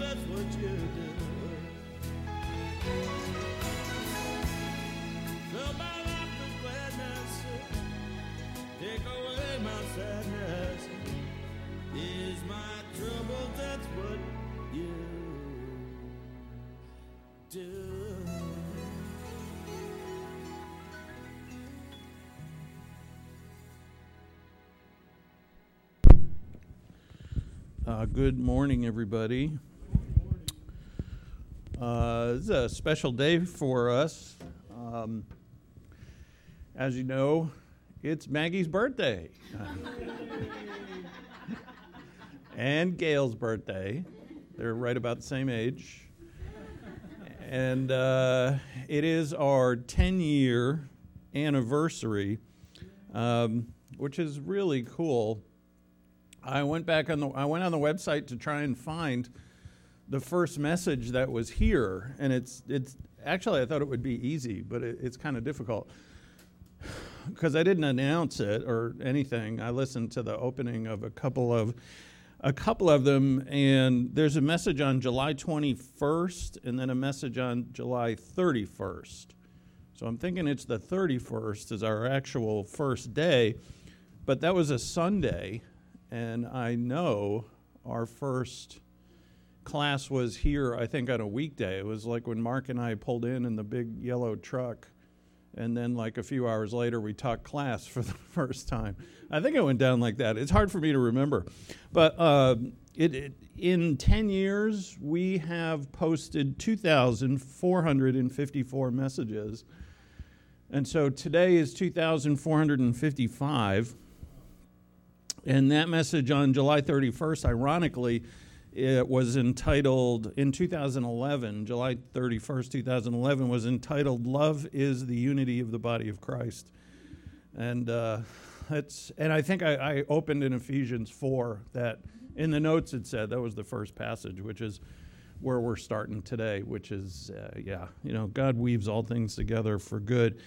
that's what you do. Fill my life with gladness, take away my sadness. Ease my trouble, that's what you do. Good morning, everybody. This is a special day for us. As you know, it's Maggie's birthday. And Gail's birthday. They're right about the same age. And it is our 10-year anniversary, which is really cool. I went on the website to try and find the first message that was here, and it's actually, I thought it would be easy, but it's kind of difficult because I didn't announce it or anything. I listened to the opening of a couple of them, and there's a message on July 21st and then a message on July 31st. So I'm thinking it's the 31st is our actual first day, but that was a Sunday. And I know our first class was here, I think, on a weekday. It was like when Mark and I pulled in the big yellow truck, and then like a few hours later, we taught class for the first time. I think it went down like that. It's hard for me to remember. But in 10 years, we have posted 2,454 messages. And so today is 2,455. And that message on July 31st, ironically, it was entitled, in 2011, July 31st, 2011, was entitled, Love is the Unity of the Body of Christ. And I think I opened in Ephesians 4, that in the notes it said, that was the first passage, which is where we're starting today, which is, God weaves all things together for good.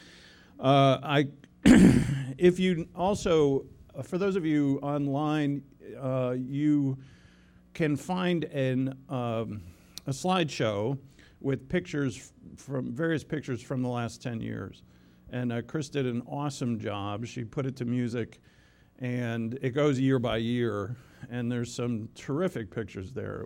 If you also... For those of you online, you can find a slideshow with various pictures from the last 10 years. And Chris did an awesome job. She put it to music, and it goes year by year. And there's some terrific pictures there.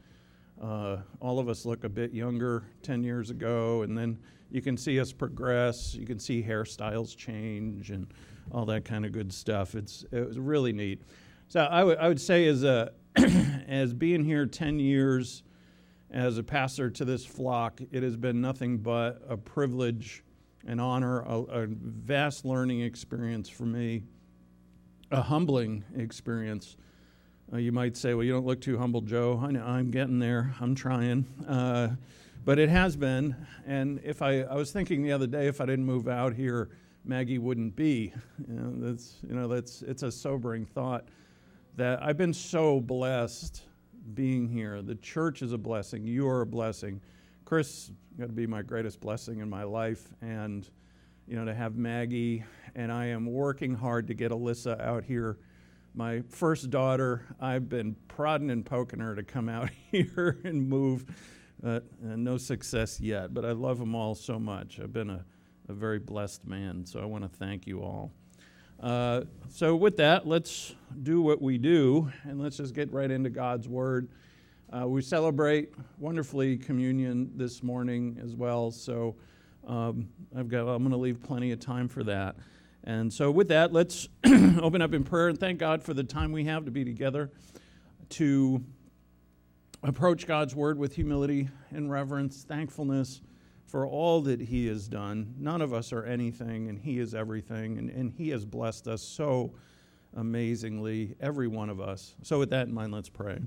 All of us look a bit younger 10 years ago, and then you can see us progress. You can see hairstyles change and all that kind of good stuff. It was really neat. So I would say as being here 10 years as a pastor to this flock, it has been nothing but a privilege, an honor, a vast learning experience for me, a humbling experience. You might say, well, you don't look too humble, Joe. I know, I'm getting there. I'm trying. But it has been. And if I was thinking the other day, if I didn't move out here, Maggie wouldn't be. It's a sobering thought that I've been so blessed being here. The church is a blessing. You are a blessing. Chris got to be my greatest blessing in my life, and to have Maggie, and I am working hard to get Alyssa out here. My first daughter, I've been prodding and poking her to come out here and move. No success yet, but I love them all so much. I've been a very blessed man, so I want to thank you all. So with that, let's do what we do, and let's just get right into God's Word. We celebrate wonderfully communion this morning as well, so I'm going to leave plenty of time for that. And so with that, let's open up in prayer and thank God for the time we have to be together to approach God's Word with humility and reverence, thankfulness for all that He has done. None of us are anything, and He is everything, and He has blessed us so amazingly, every one of us. So with that in mind, let's pray.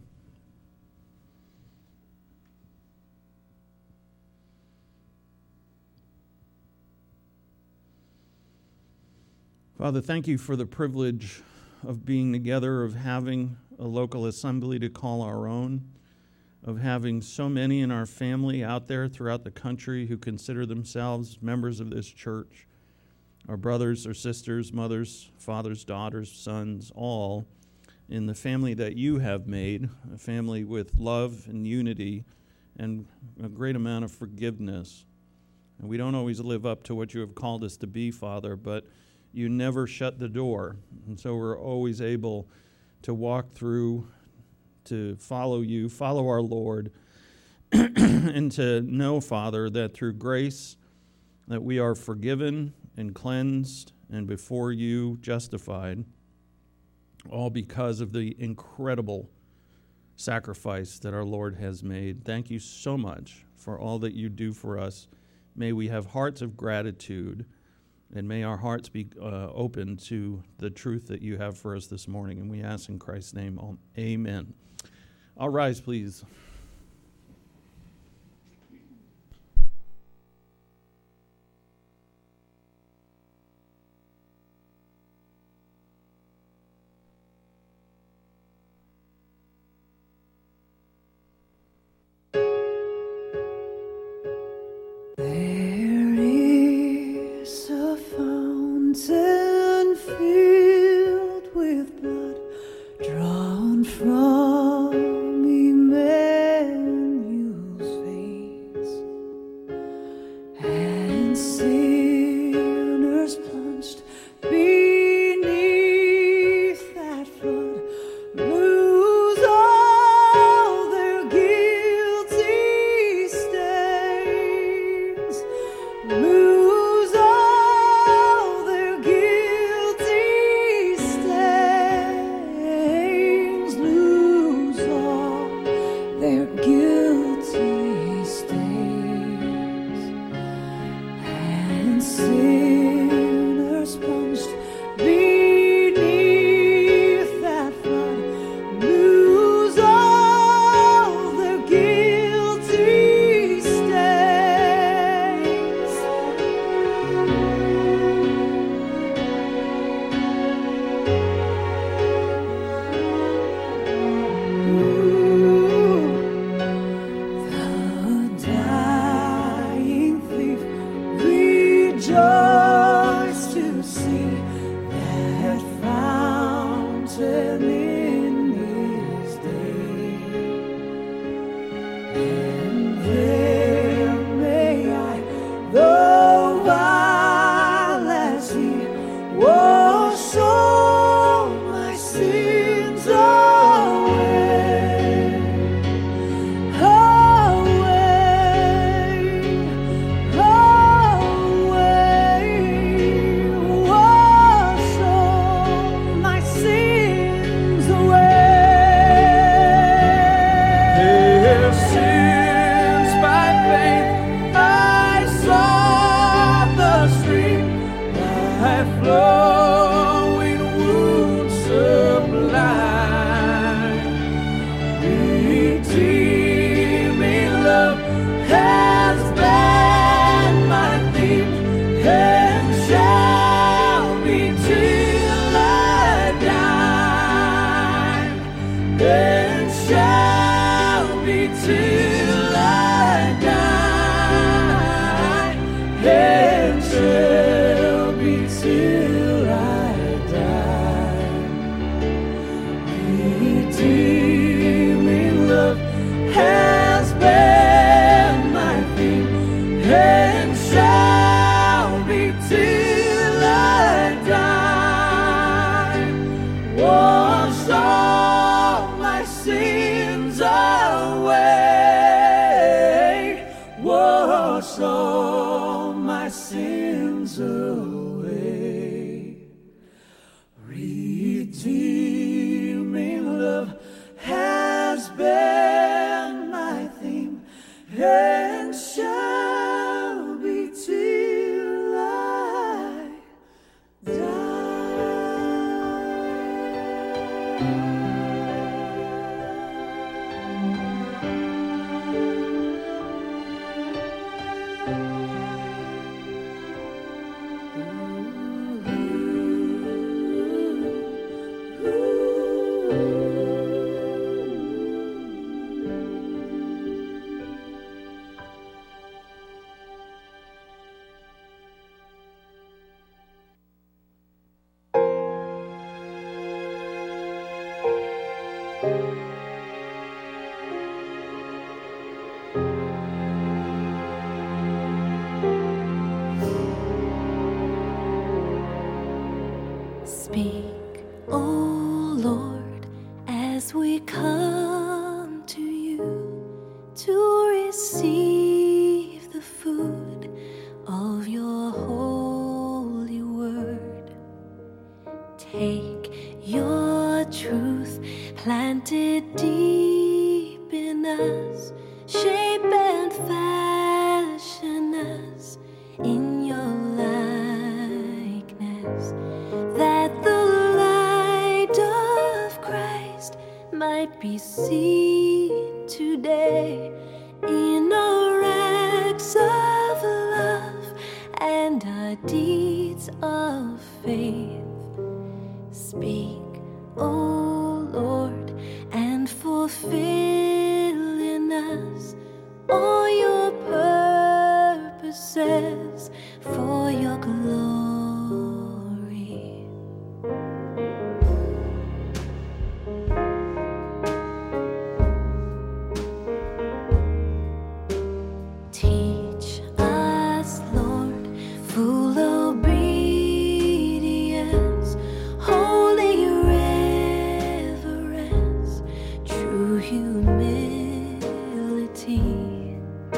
Father, thank you for the privilege of being together, of having a local assembly to call our own, of having so many in our family out there throughout the country who consider themselves members of this church, our brothers or sisters, mothers, fathers, daughters, sons, all, in the family that you have made, a family with love and unity and a great amount of forgiveness. And we don't always live up to what you have called us to be, Father, but you never shut the door. And so we're always able to walk through, to follow you, follow our Lord, and to know, Father, that through grace that we are forgiven and cleansed and before you justified, all because of the incredible sacrifice that our Lord has made. Thank you so much for all that you do for us. May we have hearts of gratitude, and may our hearts be open to the truth that you have for us this morning. And we ask in Christ's name, amen. All rise, please. Speak, O Lord, as we come to you to receive the food of your holy word. Take your truth planted deep in us, shape and fashion us in your likeness, that the light of Christ might be seen today in our acts of love and our deeds of faith. Speak, O Lord, and fulfill in us all your purposes for your glory. Teach us, Lord, full obedience, holy reverence, true humility.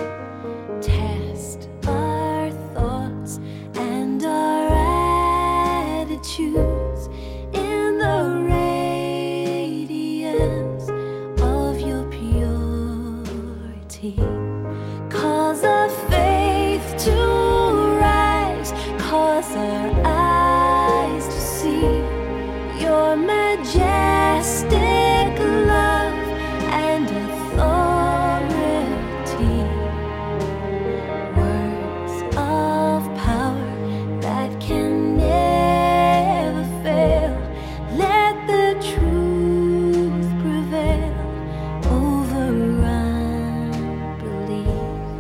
Test our thoughts and our attitudes in the radiance of your purity. Cause our faith to rise, cause our eyes to see your majestic love and authority. Words of power that can never fail. Let the truth prevail over unbelief.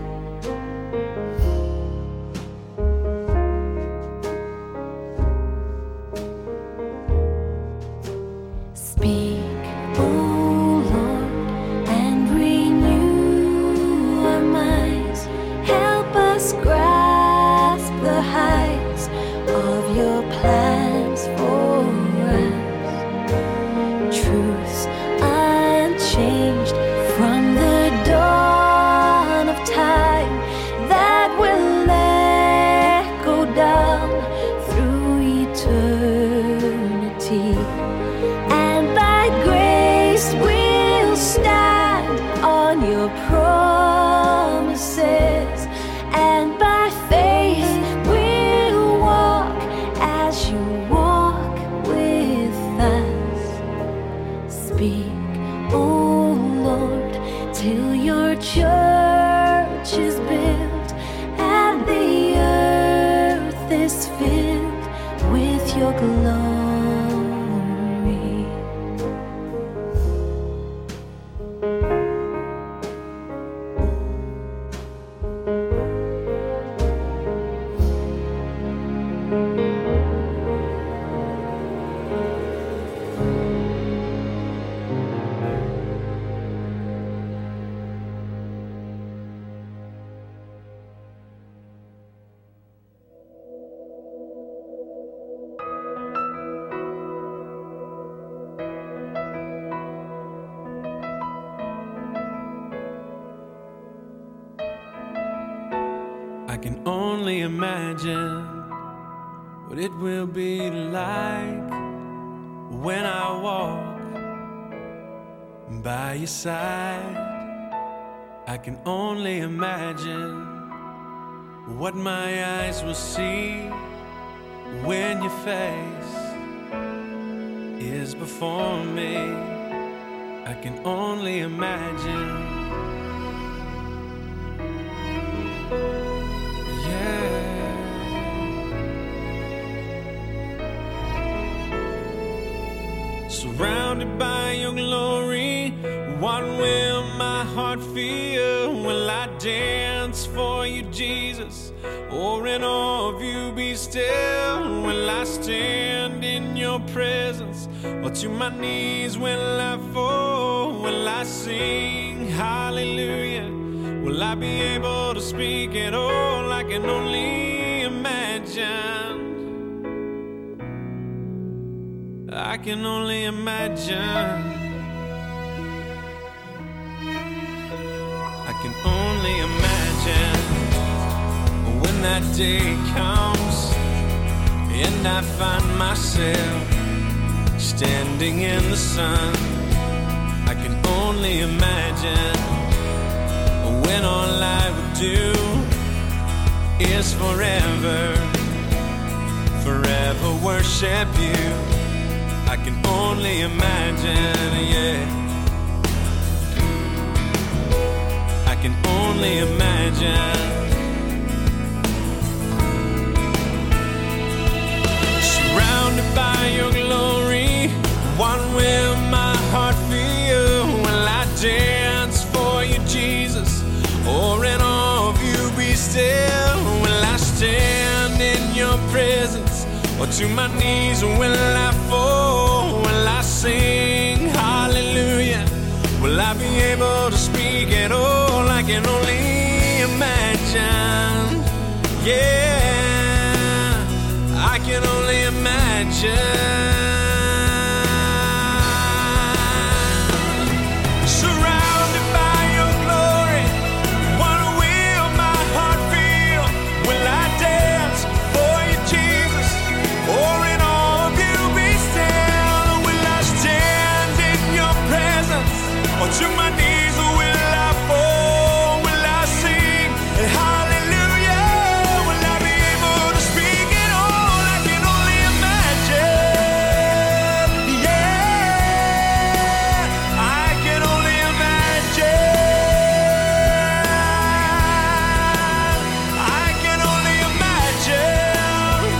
Speak, O Lord, and renew our minds. Help us grasp the heights of your plans for us. Truths unchanged from the dawn of time that will echo down through eternity. And by grace we'll stand on your promises, and by faith we'll walk as you walk with us. Speak, O Lord, till your church is built and the earth is filled with your glory. I can only imagine what it will be like when I walk by your side. I can only imagine what my eyes will see when your face is before me. I can only imagine. Surrounded by your glory, what will my heart feel? Will I dance for you, Jesus? Or in awe of you be still? Will I stand in your presence? Or to my knees will I fall? Will I sing hallelujah? Will I be able to speak at all? I can only imagine. I can only imagine. I can only imagine when that day comes and I find myself standing in the sun. I can only imagine when all I would do is forever worship you. I can only imagine, yeah. I can only imagine. Surrounded by your glory, what will my heart feel? Will I dance for you, Jesus? Or in awe of you be still? Will I stand in your presence? Or to my knees will I fall? Will I sing hallelujah? Will I be able to speak at all? I can only imagine, yeah, I can only imagine. To my knees will I fall? Will I sing hallelujah? Will I be able to speak at all? I can only imagine. Yeah, I can only imagine. I can only imagine.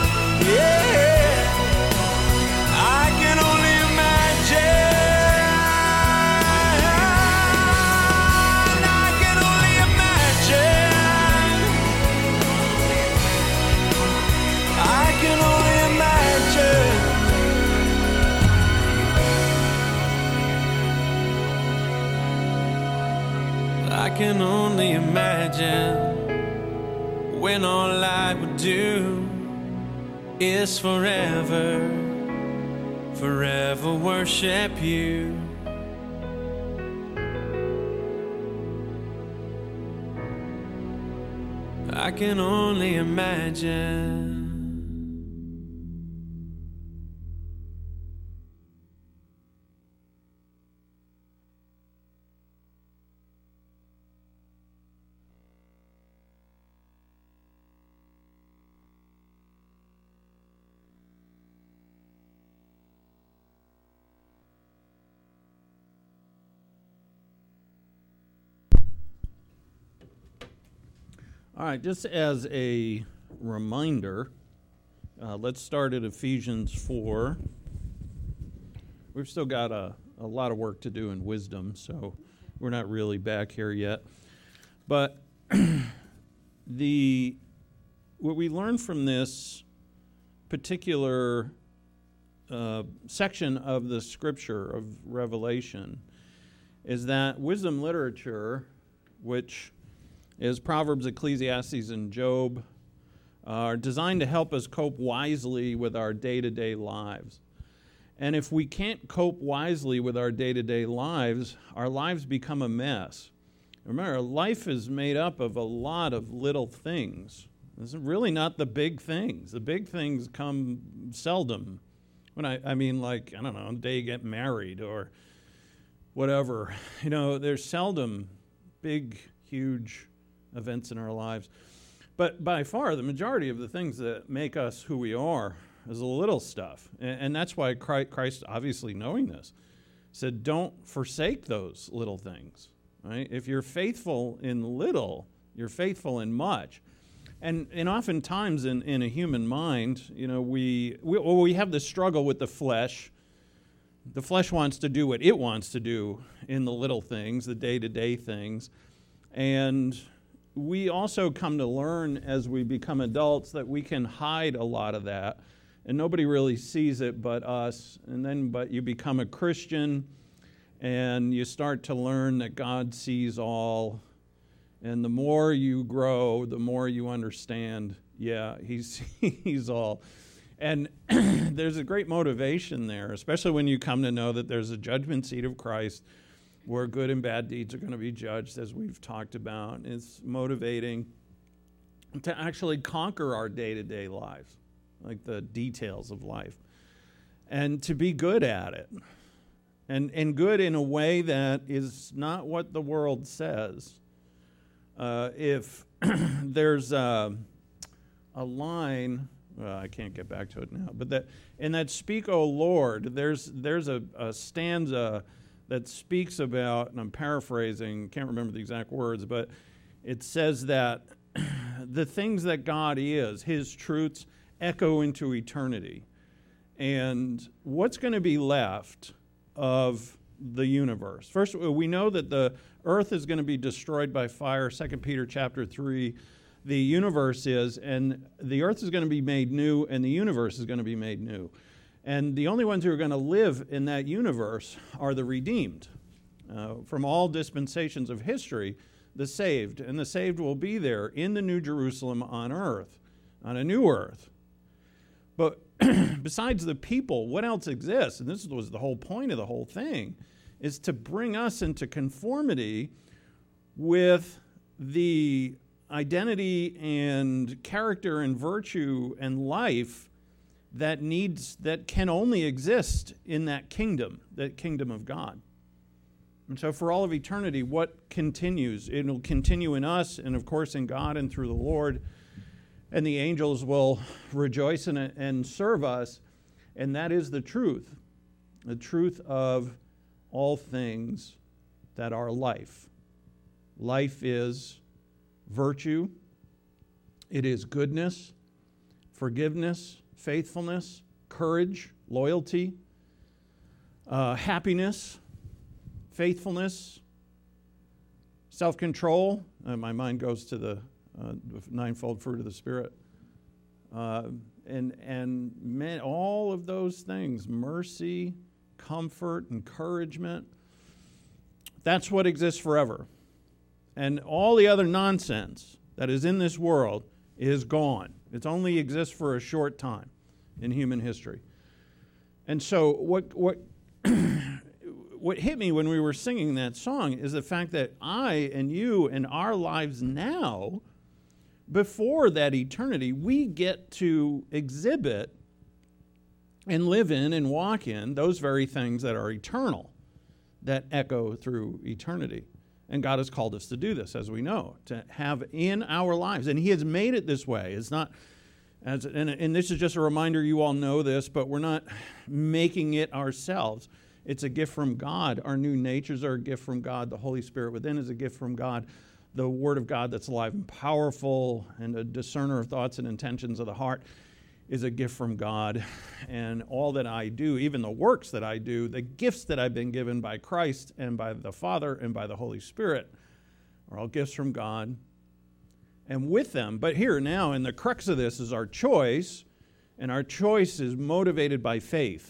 Yeah, I can only imagine. I can only imagine when all I would do is forever worship you. I can only imagine. All right, just as a reminder, let's start at Ephesians 4. We've still got a lot of work to do in wisdom, so we're not really back here yet. But what we learn from this particular section of the scripture of Revelation is that wisdom literature, which is Proverbs, Ecclesiastes, and Job, are designed to help us cope wisely with our day-to-day lives. And if we can't cope wisely with our day-to-day lives, our lives become a mess. Remember, life is made up of a lot of little things. It's really not the big things. The big things come seldom. When I mean, like, I don't know, the day you get married or whatever. You know, there's seldom big, huge events in our lives. But by far, the majority of the things that make us who we are is the little stuff. And that's why Christ, obviously knowing this, said, don't forsake those little things. Right? If you're faithful in little, you're faithful in much. And oftentimes in a human mind, you know, we have this struggle with the flesh. The flesh wants to do what it wants to do in the little things, the day-to-day things. And we also come to learn as we become adults that we can hide a lot of that, and nobody really sees it but us. But you become a Christian, and you start to learn that God sees all. And the more you grow, the more you understand, yeah, He sees all. And there's a great motivation there, especially when you come to know that there's a judgment seat of Christ where good and bad deeds are going to be judged, as we've talked about. It's motivating to actually conquer our day-to-day lives, like the details of life, and to be good at it. And good in a way that is not what the world says. If there's a line, I can't get back to it now, but that in that "Speak, O Lord," there's a stanza that speaks about, and I'm paraphrasing, can't remember the exact words, but it says that the things that God is, His truths, echo into eternity. And what's going to be left of the universe? First, we know that the earth is going to be destroyed by fire. 2 Peter chapter 3, the universe is, and the earth is going to be made new, and the universe is going to be made new. And the only ones who are going to live in that universe are the redeemed. From all dispensations of history, the saved. And the saved will be there in the New Jerusalem on earth, on a new earth. But besides the people, what else exists? And this was the whole point of the whole thing, is to bring us into conformity with the identity and character and virtue and life that can only exist in that kingdom of God. And so for all of eternity, what continues? It'll continue in us and, of course, in God and through the Lord. And the angels will rejoice in it and serve us. And that is the truth of all things that are life. Life is virtue. It is goodness, forgiveness, faithfulness, courage, loyalty, happiness, faithfulness, self-control. My mind goes to the ninefold fruit of the Spirit. And all of those things, mercy, comfort, encouragement, that's what exists forever. And all the other nonsense that is in this world is gone. It only exists for a short time in human history. And so what hit me when we were singing that song is the fact that I and you and our lives now, before that eternity, we get to exhibit and live in and walk in those very things that are eternal, that echo through eternity. And God has called us to do this, as we know, to have in our lives. And He has made it this way. It's not, and this is just a reminder, you all know this, but we're not making it ourselves. It's a gift from God. Our new natures are a gift from God. The Holy Spirit within is a gift from God. The Word of God that's alive and powerful and a discerner of thoughts and intentions of the heart is a gift from God. And all that I do, even the works that I do, the gifts that I've been given by Christ and by the Father and by the Holy Spirit are all gifts from God. And with them, but here now, and the crux of this is our choice, and our choice is motivated by faith.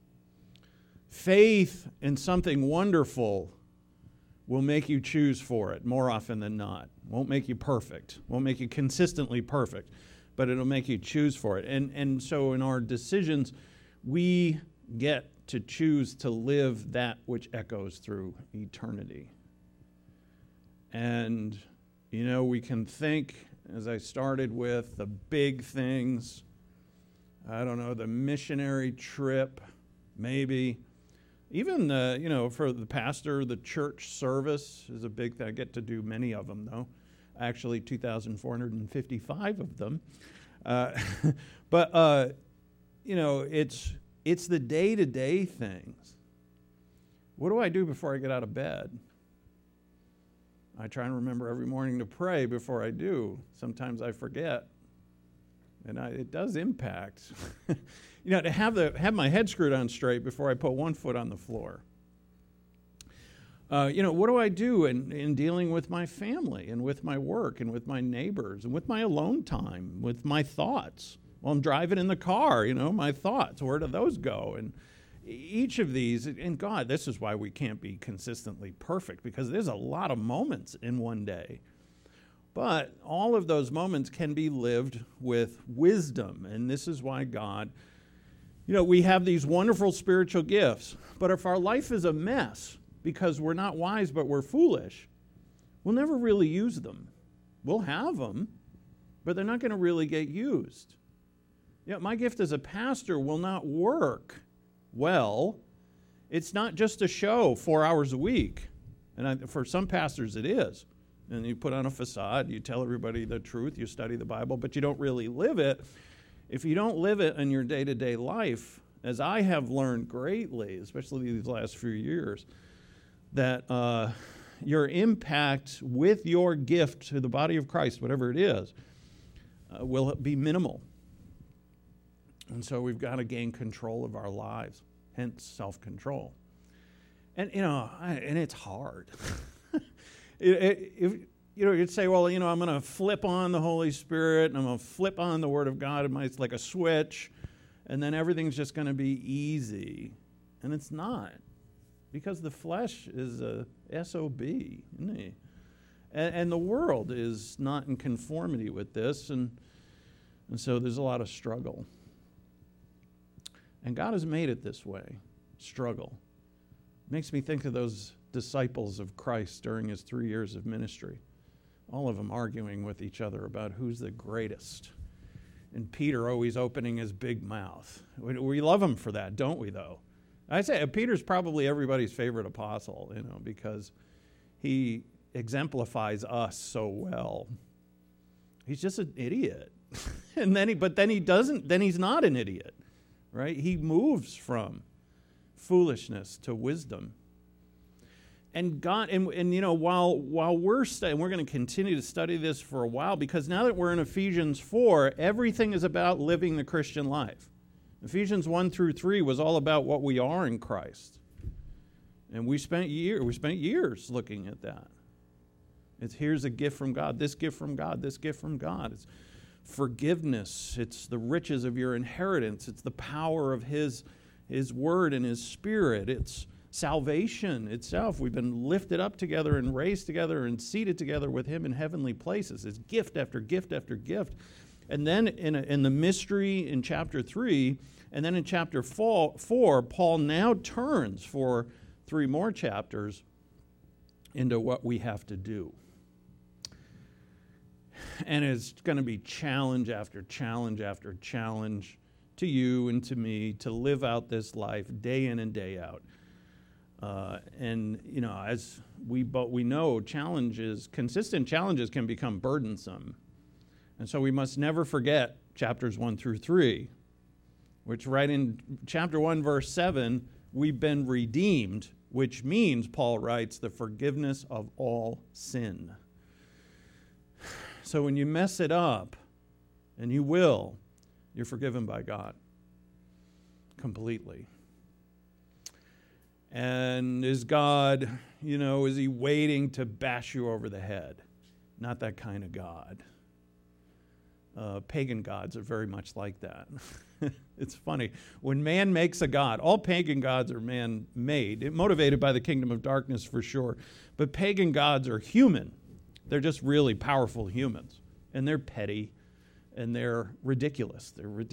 Faith in something wonderful will make you choose for it more often than not. Won't make you perfect. Won't make you consistently perfect. But it'll make you choose for it. And so in our decisions, we get to choose to live that which echoes through eternity. And, we can think, as I started with, the big things. I don't know, the missionary trip, maybe. Even, for the pastor, the church service is a big thing. I get to do many of them, though. Actually, 2,455 of them. But it's the day-to-day things. What do I do before I get out of bed? I try and remember every morning to pray before I do. Sometimes I forget. And it does impact. To have my head screwed on straight before I put one foot on the floor. What do I do in dealing with my family and with my work and with my neighbors and with my alone time, with my thoughts? While I'm driving in the car, my thoughts, where do those go? And each of these, and God, this is why we can't be consistently perfect, because there's a lot of moments in one day. But all of those moments can be lived with wisdom. And this is why God, we have these wonderful spiritual gifts. But if our life is a mess because we're not wise but we're foolish, we'll never really use them. We'll have them, but they're not going to really get used. My gift as a pastor will not work well. It's not just a show 4 hours a week. And for some pastors it is. And you put on a facade, you tell everybody the truth, you study the Bible, but you don't really live it. If you don't live it in your day-to-day life, as I have learned greatly, especially these last few years, that your impact with your gift to the body of Christ, whatever it is, will be minimal. And so we've got to gain control of our lives, hence self-control. And, and it's hard. You'd say, well, I'm going to flip on the Holy Spirit and I'm going to flip on the Word of God. It's like a switch, and then everything's just going to be easy. And it's not, because the flesh is a SOB, isn't he? And the world is not in conformity with this, and so there's a lot of struggle. And God has made it this way, struggle. Makes me think of those disciples of Christ during his 3 years of ministry. All of them arguing with each other about who's the greatest. And Peter always opening his big mouth. We love him for that, don't we, though? I say Peter's probably everybody's favorite apostle, because he exemplifies us so well. He's just an idiot. But then he's not an idiot, right? He moves from foolishness to wisdom. And God, while we're studying, we're going to continue to study this for a while, because now that we're in Ephesians 4, everything is about living the Christian life. Ephesians 1 through 3 was all about what we are in Christ. And we spent years looking at that. Here's a gift from God, this gift from God, this gift from God. It's forgiveness. It's the riches of your inheritance. It's the power of His Word and His Spirit. It's salvation itself. We've been lifted up together and raised together and seated together with Him in heavenly places. It's gift after gift after gift. And then in the mystery in chapter 3, and then in chapter 4, Paul now turns for 3 more chapters into what we have to do. And it's going to be challenge after challenge after challenge to you and to me to live out this life day in and day out. As we know, consistent challenges can become burdensome. And so we must never forget chapters 1 through 3, which right in chapter 1, verse 7, we've been redeemed, which means, Paul writes, the forgiveness of all sin. So when you mess it up, and you will, you're forgiven by God completely. And is God, is He waiting to bash you over the head? Not that kind of God. Pagan gods are very much like that. It's funny. When man makes a god, all pagan gods are man-made, motivated by the kingdom of darkness for sure. But pagan gods are human. They're just really powerful humans. And they're petty, and they're ridiculous.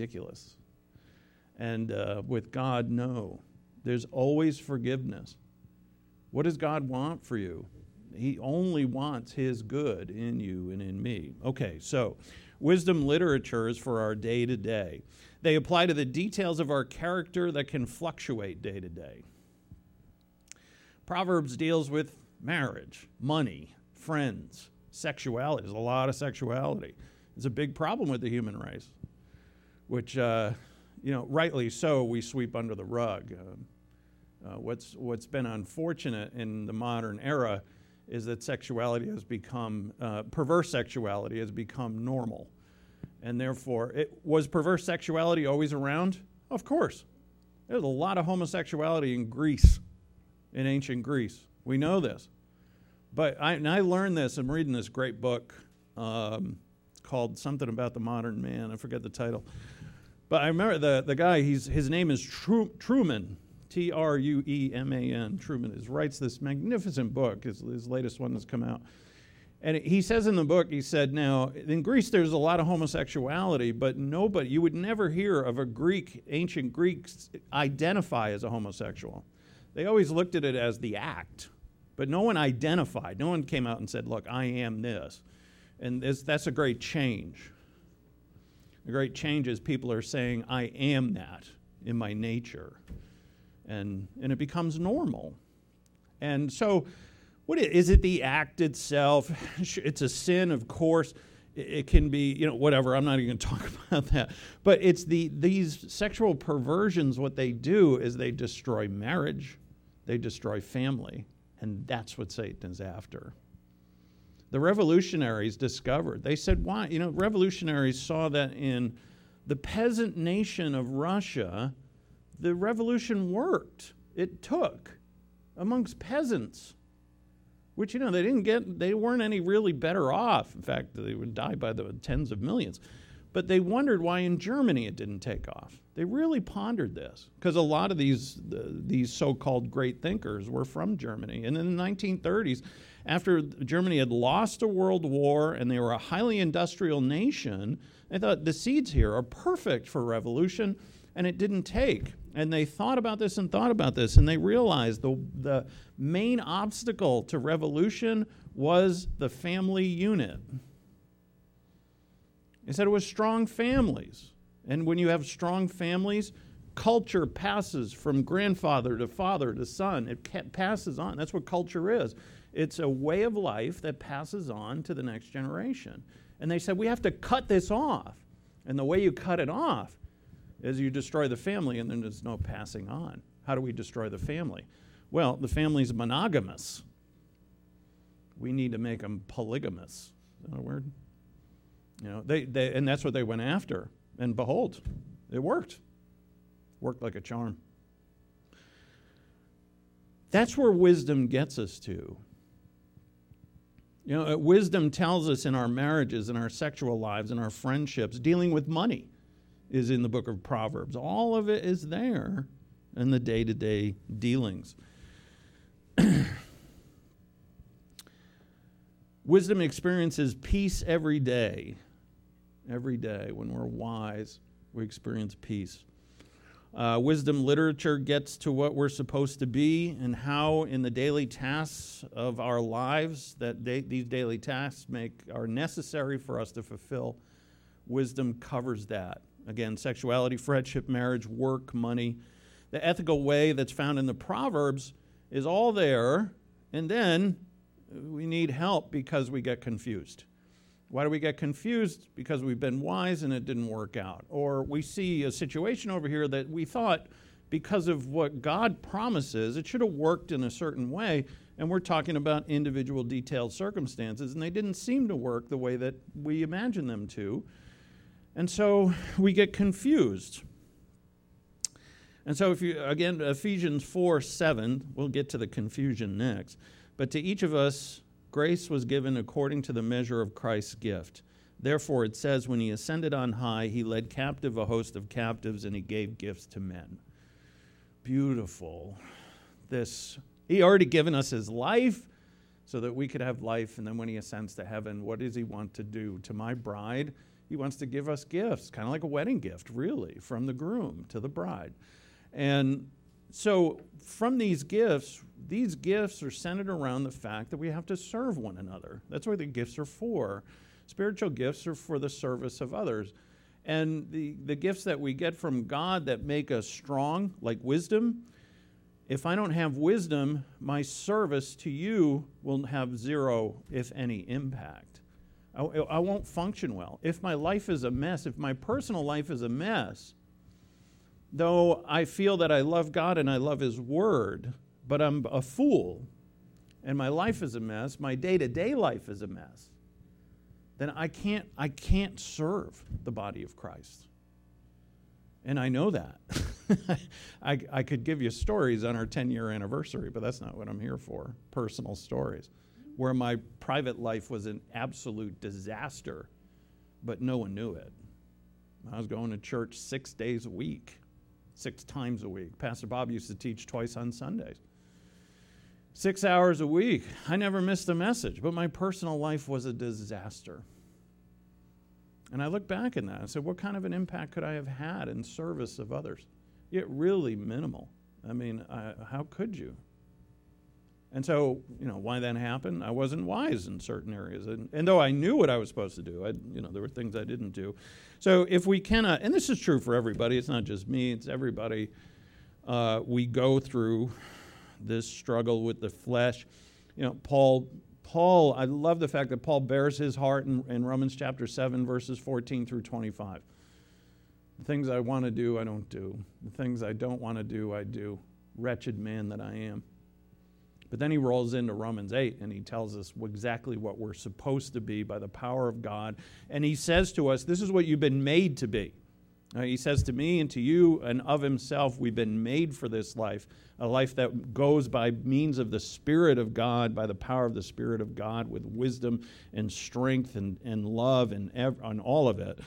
And with God, no. There's always forgiveness. What does God want for you? He only wants His good in you and in me. Okay, so wisdom literature is for our day-to-day. They apply to the details of our character that can fluctuate day to day. Proverbs deals with marriage, money, friends, sexuality. There's a lot of sexuality. It's a big problem with the human race, which, rightly so, we sweep under the rug. What's been unfortunate in the modern era is that sexuality has become, perverse sexuality has become normal. And therefore, was perverse sexuality always around? Of course. There's a lot of homosexuality in Greece, in ancient Greece. We know this. But I learned this. I'm reading this great book called Something About the Modern Man. I forget the title. But I remember the guy, his name is Truman, Trueman. Truman writes this magnificent book, his latest one that's come out. And he says in the book, he said, now, in Greece there's a lot of homosexuality, but nobody, you would never hear of a ancient Greeks identify as a homosexual. They always looked at it as the act, but no one identified. No one came out and said, look, I am this. And that's a great change. The great change is people are saying, I am that in my nature. And it becomes normal. And so, what is it? The act itself? It's a sin, of course. It can be, whatever. I'm not even going to talk about that. But it's these sexual perversions. What they do is they destroy marriage, they destroy family, and that's what Satan is after. The revolutionaries discovered. They said, why? Revolutionaries saw that in the peasant nation of Russia, the revolution worked. It took amongst peasants. Which, they weren't any really better off. In fact, they would die by the tens of millions. But they wondered why in Germany it didn't take off. They really pondered this, because a lot of these so-called great thinkers were from Germany. And in the 1930s, after Germany had lost a world war and they were a highly industrial nation, they thought the seeds here are perfect for revolution, and it didn't take. And they thought about this, and they realized the main obstacle to revolution was the family unit. They said it was strong families. And when you have strong families, culture passes from grandfather to father to son. It passes on. That's what culture is. It's a way of life that passes on to the next generation. And they said, we have to cut this off. And the way you cut it off is you destroy the family, and then there's no passing on. How do we destroy the family? Well, the family's monogamous. We need to make them polygamous. Is that a word? And that's what they went after. And behold, it worked. Worked like a charm. That's where wisdom gets us to. Wisdom tells us in our marriages, in our sexual lives, in our friendships, dealing with money is in the book of Proverbs. All of it is there in the day-to-day dealings. Wisdom experiences peace every day. Every day, when we're wise, we experience peace. Wisdom literature gets to what we're supposed to be and how in the daily tasks of our lives that these daily tasks are necessary for us to fulfill. Wisdom covers that. Again, sexuality, friendship, marriage, work, money. The ethical way that's found in the Proverbs is all there, and then we need help because we get confused. Why do we get confused? Because we've been wise and it didn't work out. Or we see a situation over here that we thought, because of what God promises, it should have worked in a certain way, and we're talking about individual detailed circumstances, and they didn't seem to work the way that we imagined them to. And so we get confused. And so Ephesians 4:7, we'll get to the confusion next. But to each of us, grace was given according to the measure of Christ's gift. Therefore, it says, when he ascended on high, he led captive a host of captives, and he gave gifts to men. Beautiful. He already given us his life so that we could have life. And then when he ascends to heaven, what does he want to do to my bride? He wants to give us gifts, kind of like a wedding gift, really, from the groom to the bride. And so from these gifts are centered around the fact that we have to serve one another. That's what the gifts are for. Spiritual gifts are for the service of others. And the gifts that we get from God that make us strong, like wisdom, if I don't have wisdom, my service to you will have zero, if any, impact. I won't function well. If my life is a mess, if my personal life is a mess, though I feel that I love God and I love his word, but I'm a fool and my life is a mess, my day-to-day life is a mess, then I can't serve the body of Christ. And I know that. I could give you stories on our 10-year anniversary, but that's not what I'm here for, personal stories, where my private life was an absolute disaster, but no one knew it. I was going to church 6 days a week, 6 times a week. Pastor Bob used to teach twice on Sundays. 6 hours a week. I never missed a message, but my personal life was a disaster. And I look back at that and said, what kind of an impact could I have had in service of others? Yet really minimal. I mean, how could you? And so, why that happened? I wasn't wise in certain areas. And though I knew what I was supposed to do, there were things I didn't do. So if we cannot, and this is true for everybody, it's not just me, it's everybody, we go through this struggle with the flesh. Paul, I love the fact that Paul bears his heart in Romans chapter 7, verses 14 through 25. The things I want to do, I don't do. The things I don't want to do, I do. Wretched man that I am. But then he rolls into Romans 8, and he tells us exactly what we're supposed to be by the power of God. And he says to us, this is what you've been made to be. He says to me and to you and of himself, we've been made for this life, a life that goes by means of the Spirit of God, by the power of the Spirit of God, with wisdom and strength and love and all of it.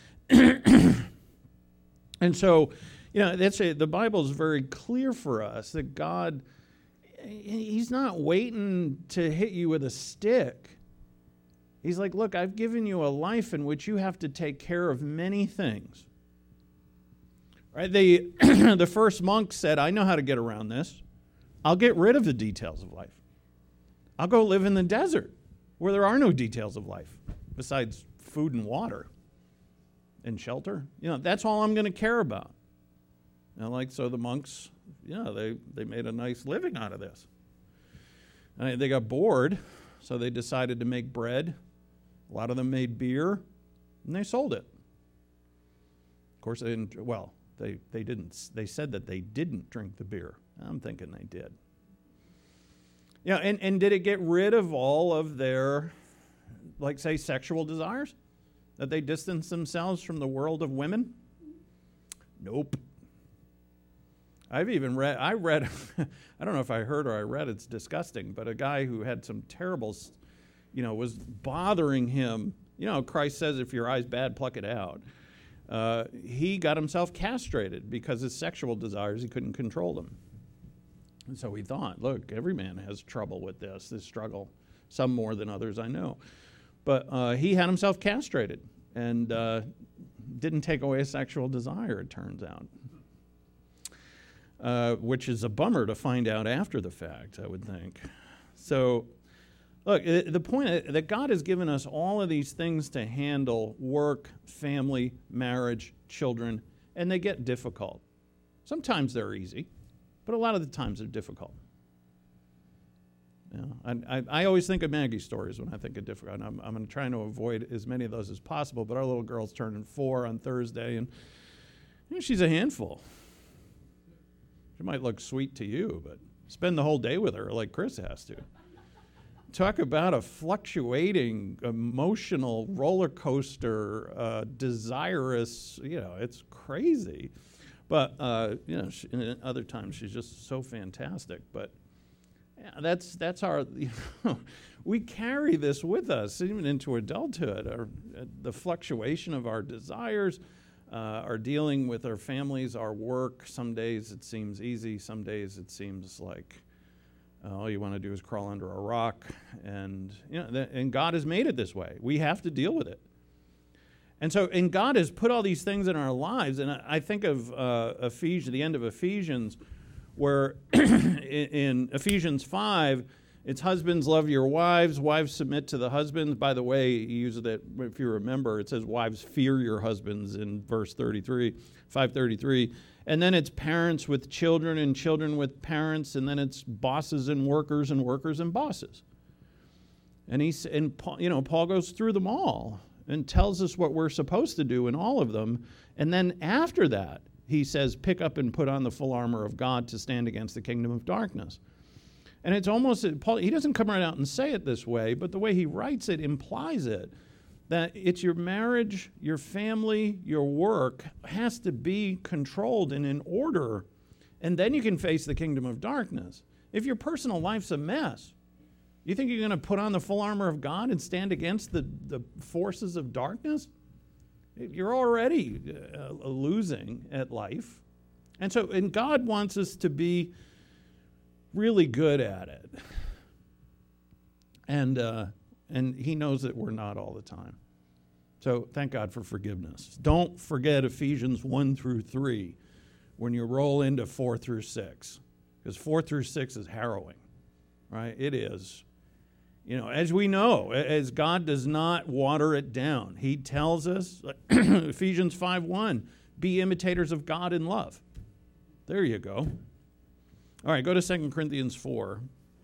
And so, the Bible is very clear for us that God, he's not waiting to hit you with a stick. He's like, look, I've given you a life in which you have to take care of many things. Right? The first monk said, I know how to get around this. I'll get rid of the details of life. I'll go live in the desert where there are no details of life besides food and water and shelter. That's all I'm going to care about. And so the monks, they made a nice living out of this. And they got bored, so they decided to make bread. A lot of them made beer, and they sold it. Of course, they didn't, they didn't. They said that they didn't drink the beer. I'm thinking they did. And did it get rid of all of their, say, sexual desires? That they distanced themselves from the world of women? Nope. I've even read, I don't know if I heard or I read, it's disgusting, but a guy who had some terrible, was bothering him. Christ says if your eye's bad, pluck it out. He got himself castrated because his sexual desires, he couldn't control them. And so he thought, look, every man has trouble with this struggle, some more than others I know. But he had himself castrated and didn't take away a sexual desire, it turns out. Which is a bummer to find out after the fact, I would think. So, look, the point that God has given us all of these things to handle: work, family, marriage, children, and they get difficult. Sometimes they're easy, but a lot of the times they're difficult. I always think of Maggie's stories when I think of difficult. I'm trying to avoid as many of those as possible, but our little girl's turning 4 on Thursday, and she's a handful. She might look sweet to you, but spend the whole day with her like Chris has to. Talk about a fluctuating, emotional roller coaster, desirous, it's crazy. But, and other times she's just so fantastic. But that's our, we carry this with us even into adulthood, the fluctuation of our desires, our dealing with our families, our work. Some days it seems easy. Some days it seems like all you want to do is crawl under a rock. And and God has made it this way. We have to deal with it. And so, and God has put all these things in our lives. And I think of the end of Ephesians, where in Ephesians 5, it's husbands, love your wives, wives submit to the husbands. By the way, he uses that, if you remember, it says wives fear your husbands in verse 533. And then it's parents with children and children with parents, and then it's bosses and workers and bosses. And Paul goes through them all and tells us what we're supposed to do in all of them. And then after that, he says, pick up and put on the full armor of God to stand against the kingdom of darkness. And it's almost, Paul, he doesn't come right out and say it this way, but the way he writes it implies it, that it's your marriage, your family, your work has to be controlled and in order, and then you can face the kingdom of darkness. If your personal life's a mess, you think you're going to put on the full armor of God and stand against the forces of darkness? You're already losing at life. And God wants us to be really good at it. And he knows that we're not all the time. So thank God for forgiveness. Don't forget Ephesians 1 through 3 when you roll into 4 through 6. Because 4 through 6 is harrowing, right? It is. You know, as we know, as God does not water it down. He tells us, Ephesians 5:1, be imitators of God in love. There you go. All right, go to 2 Corinthians 4.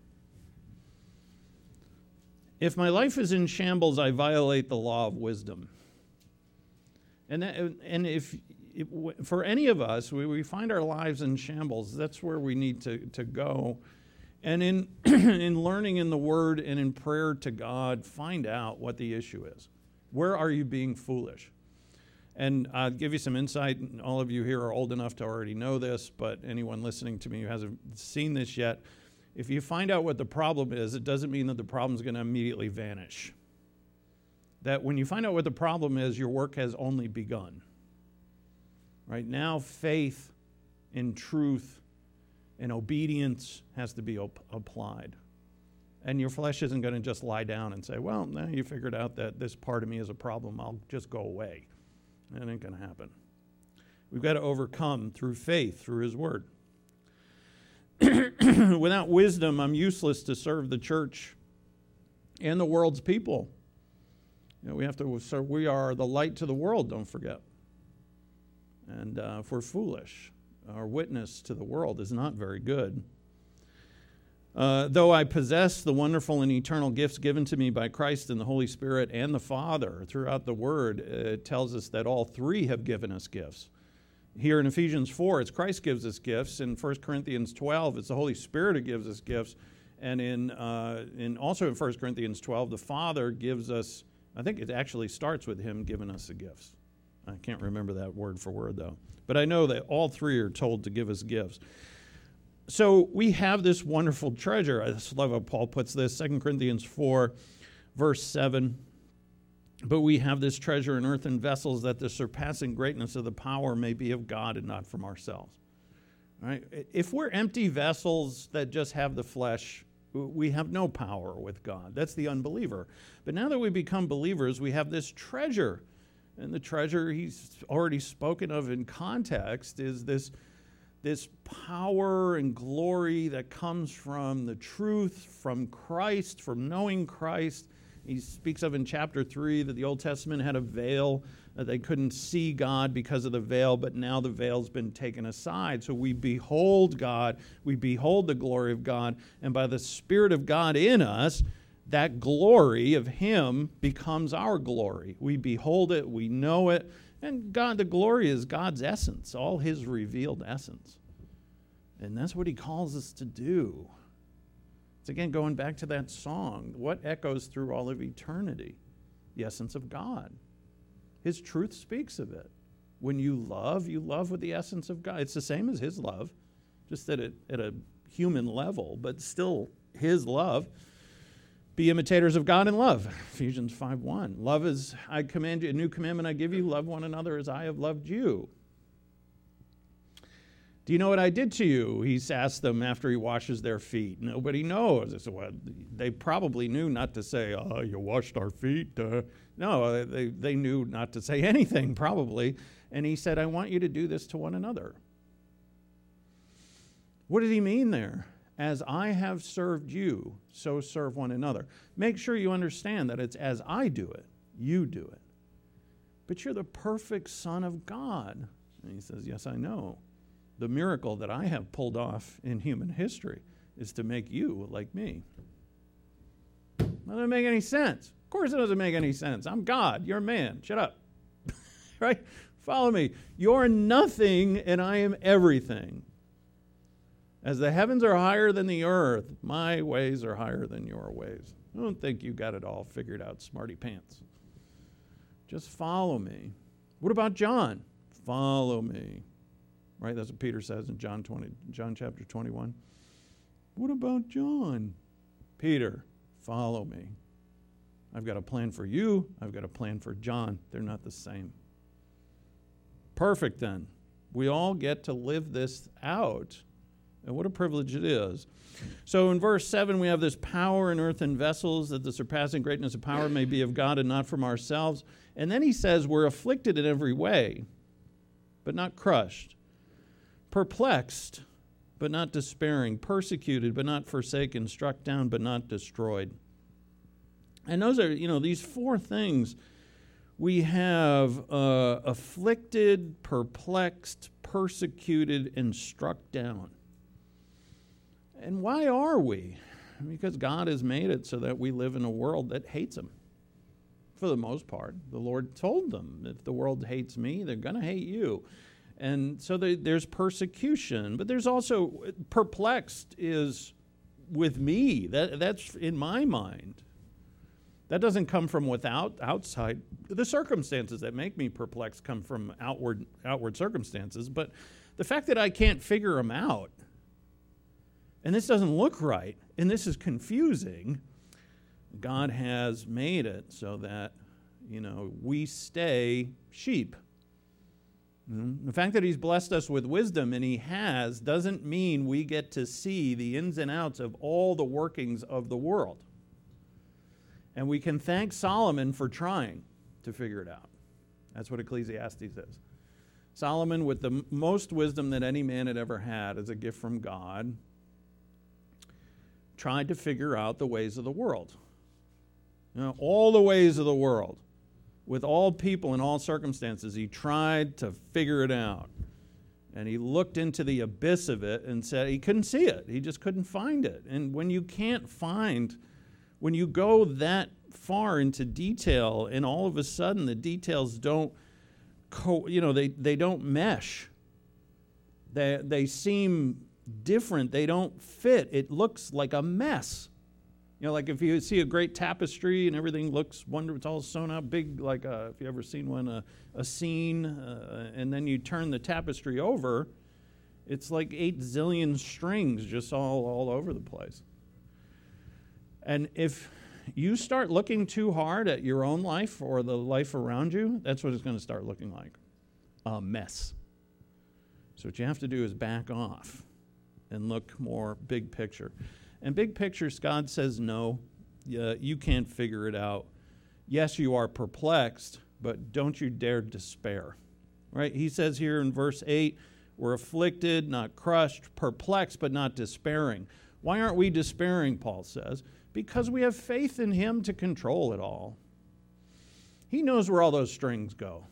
If my life is in shambles, I violate the law of wisdom. And if for any of us, we find our lives in shambles, that's where we need to go. And in in learning in the Word and in prayer to God, find out what the issue is. Where are you being foolish? And I'll give you some insight. All of you here are old enough to already know this, but anyone listening to me who hasn't seen this yet, if you find out what the problem is, it doesn't mean that the problem is going to immediately vanish. That when you find out what the problem is, your work has only begun. Right now, faith in truth and obedience has to be applied. And your flesh isn't going to just lie down and say, well, now you figured out that this part of me is a problem, I'll just go away. That ain't going to happen. We've got to overcome through faith, through His Word. Without wisdom, I'm useless to serve the church and the world's people. You know, we have to serve, we are the light to the world, don't forget. And if we're foolish, our witness to the world is not very good. Though I possess the wonderful and eternal gifts given to me by Christ and the Holy Spirit and the Father, throughout the Word, it tells us that all three have given us gifts. Here in Ephesians 4, it's Christ gives us gifts. In 1 Corinthians 12, it's the Holy Spirit who gives us gifts. And also in 1 Corinthians 12, the Father gives us, I think it actually starts with Him giving us the gifts. I can't remember that word for word, though. But I know that all three are told to give us gifts. So we have this wonderful treasure. I just love how Paul puts this, 2 Corinthians 4, verse 7. But we have this treasure in earthen vessels, that the surpassing greatness of the power may be of God and not from ourselves. All right? If we're empty vessels that just have the flesh, we have no power with God. That's the unbeliever. But now that we become believers, we have this treasure. And the treasure he's already spoken of in context is this power and glory that comes from the truth, from Christ, from knowing Christ. He speaks of in chapter 3 that the Old Testament had a veil, that they couldn't see God because of the veil, but now the veil's been taken aside. So we behold God, we behold the glory of God, and by the Spirit of God in us, that glory of Him becomes our glory. We behold it, we know it, and God, the glory is God's essence, all His revealed essence. And that's what He calls us to do. It's again going back to that song. What echoes through all of eternity? The essence of God. His truth speaks of it. When you love with the essence of God. It's the same as His love, just at a human level, but still His love. Be imitators of God in love. Ephesians 5:1. Love is, I command you, a new commandment I give you, love one another as I have loved you. Do you know what I did to you? He asked them after he washes their feet. Nobody knows. I said, well, they probably knew not to say, oh, you washed our feet. No, they knew not to say anything, probably. And he said, I want you to do this to one another. What did he mean there? As I have served you, so serve one another. Make sure you understand that it's as I do it, you do it. But you're the perfect Son of God. And he says, yes, I know. The miracle that I have pulled off in human history is to make you like me. That doesn't make any sense. Of course it doesn't make any sense. I'm God. You're man. Shut up. Right? Follow me. You're nothing and I am everything. As the heavens are higher than the earth, my ways are higher than your ways. I don't think you got it all figured out, smarty pants. Just follow me. What about John? Follow me. Right? That's what Peter says in John chapter 21. What about John? Peter, follow me. I've got a plan for you. I've got a plan for John. They're not the same. Perfect then. We all get to live this out And what a privilege it is. So in verse 7, we have this power in earthen vessels, that the surpassing greatness of power may be of God and not from ourselves. And then he says we're afflicted in every way, but not crushed, perplexed, but not despairing, persecuted, but not forsaken, struck down, but not destroyed. And those are, these four things. We have afflicted, perplexed, persecuted, and struck down. And why are we? Because God has made it so that we live in a world that hates him. For the most part, the Lord told them, if the world hates me, they're going to hate you. And so there's persecution, but there's also perplexed is with me. That's in my mind. That doesn't come from outside. The circumstances that make me perplexed come from outward circumstances, but the fact that I can't figure them out, and this doesn't look right, and this is confusing, God has made it so that, we stay sheep. The fact that he's blessed us with wisdom, and he has, doesn't mean we get to see the ins and outs of all the workings of the world. And we can thank Solomon for trying to figure it out. That's what Ecclesiastes is. Solomon, with the most wisdom that any man had ever had as a gift from God, tried to figure out the ways of the world. All the ways of the world. With all people in all circumstances, he tried to figure it out. And he looked into the abyss of it and said he couldn't see it. He just couldn't find it. And when you go that far into detail, and all of a sudden the details don't, they don't mesh. They seem different. They don't fit. It looks like a mess. Like if you see a great tapestry and everything looks wonderful, it's all sewn up big, like if you ever seen one, a scene, and then you turn the tapestry over, it's like 8 zillion strings just all over the place. And if you start looking too hard at your own life or the life around you, that's what it's going to start looking like, a mess. So what you have to do is back off and look more big picture. And big pictures, God says, no, you can't figure it out. Yes, you are perplexed, but don't you dare despair. Right? He says here in verse 8, we're afflicted, not crushed, perplexed, but not despairing. Why aren't we despairing, Paul says? Because we have faith in him to control it all. He knows where all those strings go.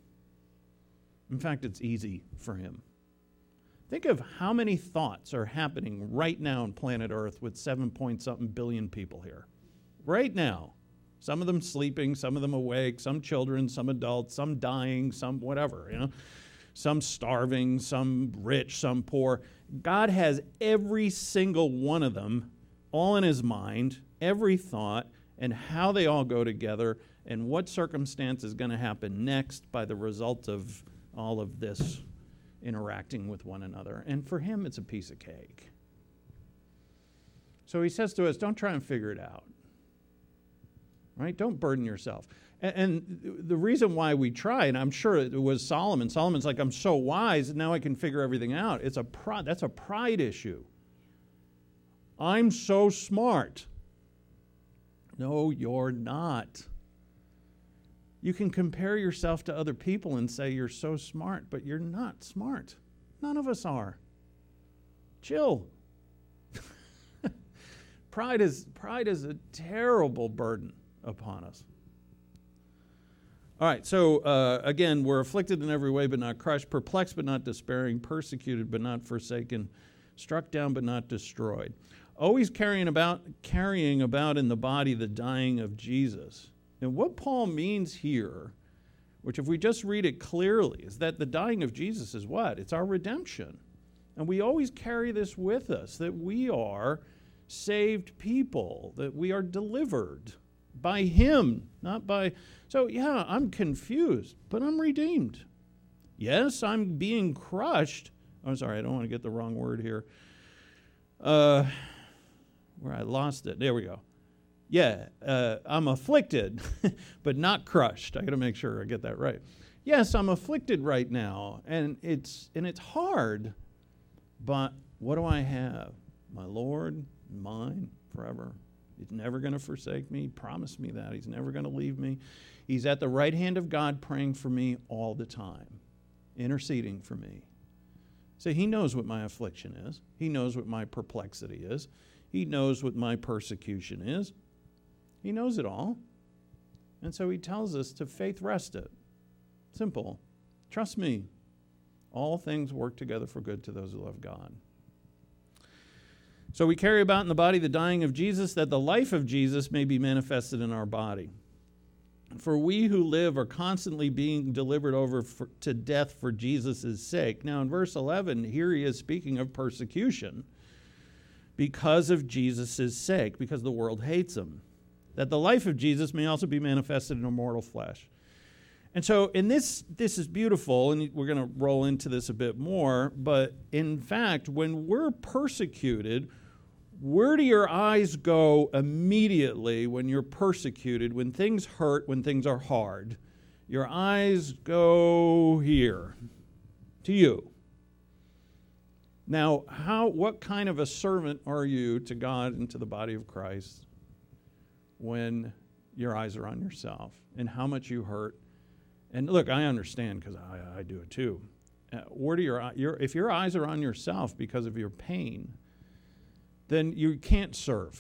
In fact, it's easy for him. Think of how many thoughts are happening right now on planet Earth with 7-point-something billion people here. Right now. Some of them sleeping, some of them awake, some children, some adults, some dying, some whatever, Some starving, some rich, some poor. God has every single one of them all in his mind, every thought, and how they all go together, and what circumstance is going to happen next by the result of all of this interacting with one another. And for him, it's a piece of cake. So he says to us, don't try and figure it out. Right? Don't burden yourself. And the reason why we try, and I'm sure it was Solomon. Solomon's like, I'm so wise, now I can figure everything out. That's a pride issue. I'm so smart. No, you're not. You can compare yourself to other people and say you're so smart, but you're not smart. None of us are. Chill. Pride is a terrible burden upon us. All right, so again, we're afflicted in every way but not crushed, perplexed but not despairing, persecuted but not forsaken, struck down but not destroyed. Always carrying about in the body the dying of Jesus. And what Paul means here, which if we just read it clearly, is that the dying of Jesus is what? It's our redemption. And we always carry this with us, that we are saved people, that we are delivered by him, not by... So yeah, I'm confused, but I'm redeemed. Yes, I'm being crushed. I'm sorry, I don't want to get the wrong word here. Where I lost it. There we go. Yeah, I'm afflicted, but not crushed. I got to make sure I get that right. Yes, I'm afflicted right now, and it's hard, but What do I have? My Lord, mine forever. He's never going to forsake me. He promised me that. He's never going to leave me. He's at the right hand of God praying for me all the time, interceding for me. So he knows what my affliction is. He knows what my perplexity is. He knows what my persecution is. He knows it all. And so he tells us to faith rest it. Simple. Trust me. All things work together for good to those who love God. So we carry about in the body the dying of Jesus, that the life of Jesus may be manifested in our body. For we who live are constantly being delivered over to death for Jesus' sake. Now in verse 11, here he is speaking of persecution because of Jesus' sake, because the world hates him. That the life of Jesus may also be manifested in a mortal flesh. And so in this is beautiful, and we're going to roll into this a bit more, but in fact, when we're persecuted, where do your eyes go immediately when you're persecuted, when things hurt, when things are hard? Your eyes go here, to you. Now, what kind of a servant are you to God and to the body of Christ when your eyes are on yourself and how much you hurt? And look, I understand because I do it too. Where do if your eyes are on yourself because of your pain, then you can't serve.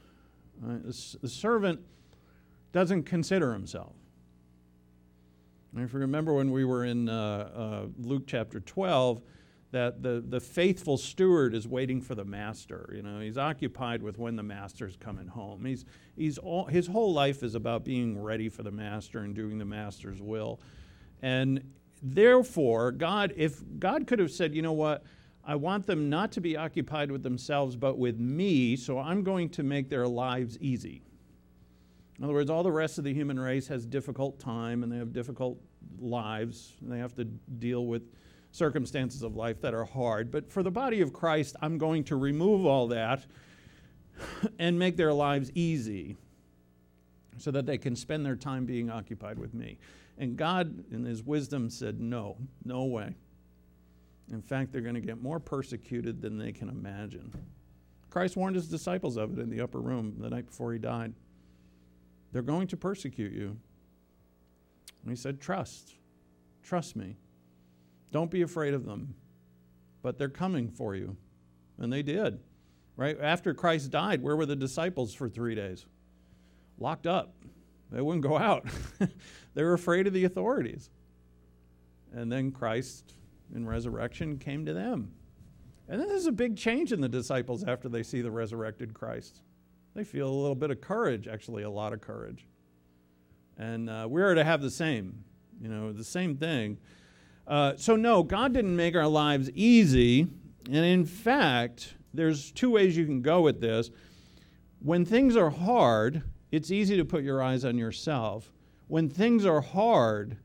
The servant doesn't consider himself. And if you remember when we were in Luke chapter 12, that the faithful steward is waiting for the master. You know, he's occupied with when the master's coming home. His whole life is about being ready for the master and doing the master's will. And therefore, if God could have said, you know what, I want them not to be occupied with themselves, but with me, so I'm going to make their lives easy. In other words, all the rest of the human race has difficult time, and they have difficult lives, and they have to deal with circumstances of life that are hard. But for the body of Christ, I'm going to remove all that and make their lives easy so that they can spend their time being occupied with me. And God, in his wisdom, said, no way. In fact, they're going to get more persecuted than they can imagine. Christ warned his disciples of it in the upper room the night before he died. They're going to persecute you. And he said, trust me. Don't be afraid of them. But they're coming for you. And they did. Right? After Christ died, where were the disciples for 3 days? Locked up. They wouldn't go out. They were afraid of the authorities. And then Christ, in resurrection, came to them. And then there's a big change in the disciples after they see the resurrected Christ. They feel a little bit of courage, actually a lot of courage. And we are to have the same thing. So no, God didn't make our lives easy. And in fact, there's two ways you can go with this. When things are hard, it's easy to put your eyes on yourself. When things are hard,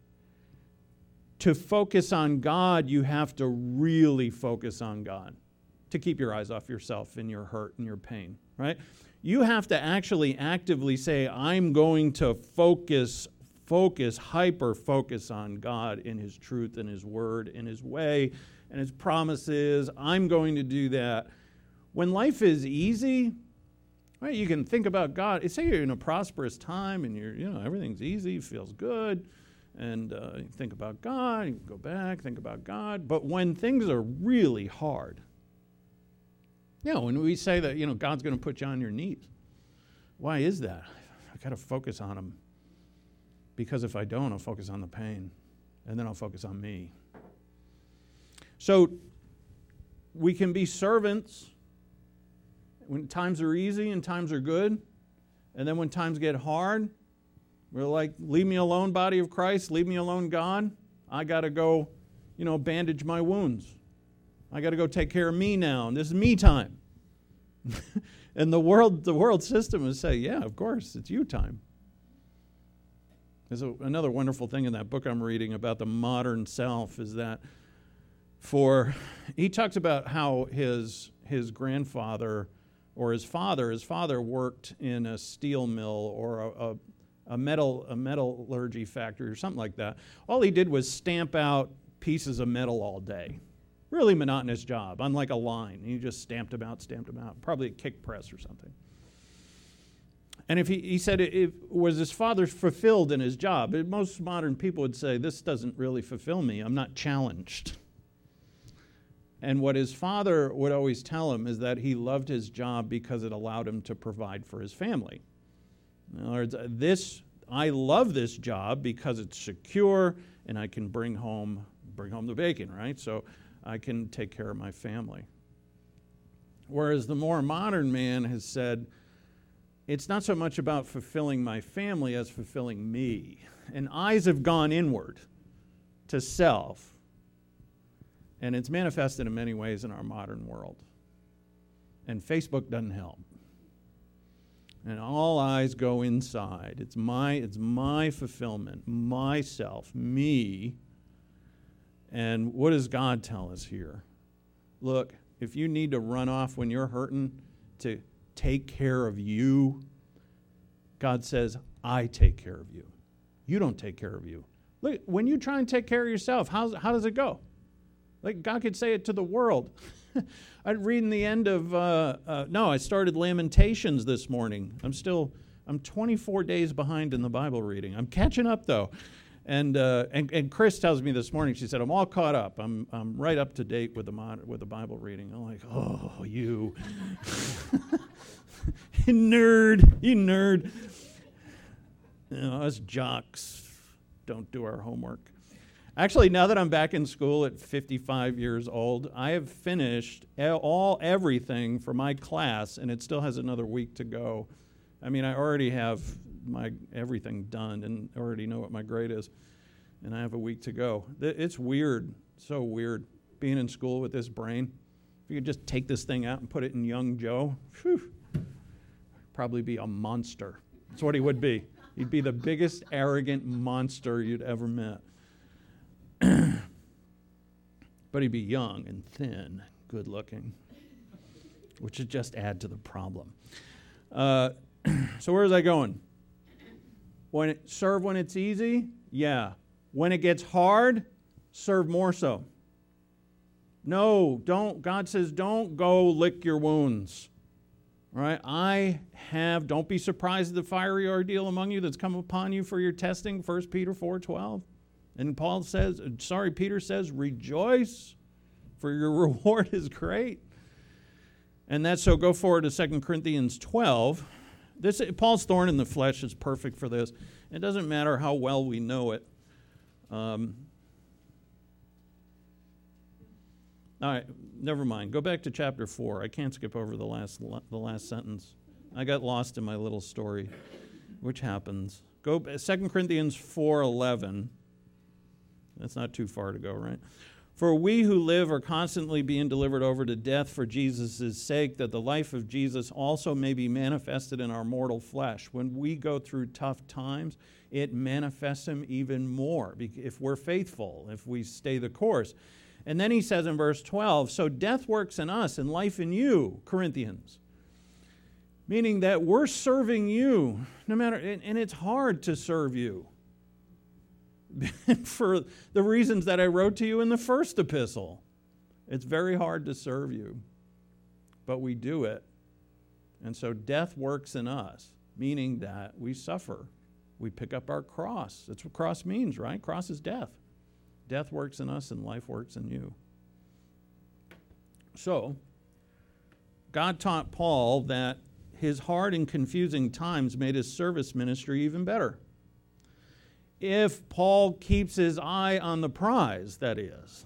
to focus on God, you have to really focus on God to keep your eyes off yourself and your hurt and your pain, right? You have to actually actively say, I'm going to hyper-focus on God in his truth and his word and his way and his promises. I'm going to do that. When life is easy, right, you can think about God. Say you're in a prosperous time and everything's easy, feels good. And you think about God, you go back, think about God. But when things are really hard, when we say that, God's going to put you on your knees, why is that? I got to focus on him. Because if I don't, I'll focus on the pain. And then I'll focus on me. So we can be servants when times are easy and times are good. And then when times get hard, we're like, leave me alone, body of Christ. Leave me alone, God. I got to go, bandage my wounds. I got to go take care of me now. And this is me time. And the world system is saying, yeah, of course, it's you time. There's another wonderful thing in that book I'm reading about the modern self is that he talks about how his grandfather or his father worked in a steel mill or a metallurgy factory or something like that. All he did was stamp out pieces of metal all day. Really monotonous job, unlike a line. He just stamped them out, probably a kick press or something. And if he said, was his father fulfilled in his job? Most modern people would say, this doesn't really fulfill me. I'm not challenged. And what his father would always tell him is that he loved his job because it allowed him to provide for his family. In other words, I love this job because it's secure and I can bring home the bacon, right? So I can take care of my family. Whereas the more modern man has said, it's not so much about fulfilling my family as fulfilling me. And eyes have gone inward to self. And it's manifested in many ways in our modern world. And Facebook doesn't help. And all eyes go inside. It's my fulfillment, myself, me. And what does God tell us here? Look, if you need to run off when you're hurting to take care of you, God says, I take care of you. You don't take care of you. Look, when you try and take care of yourself, how does it go? Like God could say it to the world. I'm reading the end of, I started Lamentations this morning. I'm 24 days behind in the Bible reading. I'm catching up though. And Chris tells me this morning, she said, I'm all caught up. I'm right up to date with the Bible reading. I'm like, oh, you. You nerd. Us jocks don't do our homework. Actually, now that I'm back in school at 55 years old, I have finished everything for my class, and it still has another week to go. I mean, I already have my everything done and already know what my grade is, and I have a week to go. It's weird, so weird, being in school with this brain. If you could just take this thing out and put it in young Joe, probably be a monster. That's what he would be. He'd be the biggest arrogant monster you'd ever met. But he'd be young and thin, good looking, which would just add to the problem. So where was I going? Serve when it's easy? Yeah. When it gets hard, serve more so. No, don't. God says, don't go lick your wounds. All right? Don't be surprised at the fiery ordeal among you that's come upon you for your testing, 1 Peter 4:12. And Peter says, rejoice, for your reward is great. And that's so go forward to 2 Corinthians 12. Paul's thorn in the flesh is perfect for this. It doesn't matter how well we know it. All right, never mind. Go back to chapter 4. I can't skip over the last sentence. I got lost in my little story, which happens. 2 Corinthians 4:11. That's not too far to go, right? For we who live are constantly being delivered over to death for Jesus' sake, that the life of Jesus also may be manifested in our mortal flesh. When we go through tough times, it manifests him even more if we're faithful, if we stay the course. And then he says in verse 12, so death works in us and life in you, Corinthians. Meaning that we're serving you, no matter, and it's hard to serve you. For the reasons that I wrote to you in the first epistle. It's very hard to serve you, but we do it. And so death works in us, meaning that we suffer. We pick up our cross. That's what cross means, right? Cross is death. Death works in us and life works in you. So, God taught Paul that his hard and confusing times made his service ministry even better. If Paul keeps his eye on the prize, that is.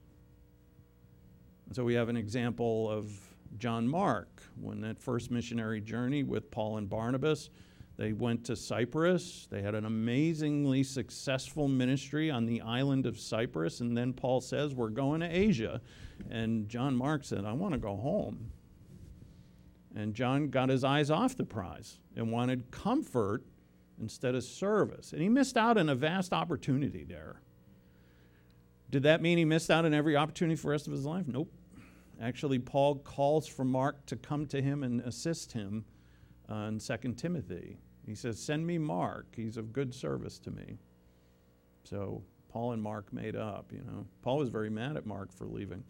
And so we have an example of John Mark, when that first missionary journey with Paul and Barnabas, they went to Cyprus. They had an amazingly successful ministry on the island of Cyprus, and then Paul says, we're going to Asia. And John Mark said, I want to go home. And John got his eyes off the prize and wanted comfort instead of service. And he missed out on a vast opportunity there. Did that mean he missed out on every opportunity for the rest of his life? Nope. Actually, Paul calls for Mark to come to him and assist him in 2 Timothy. He says, send me Mark. He's of good service to me. So Paul and Mark made up, Paul was very mad at Mark for leaving.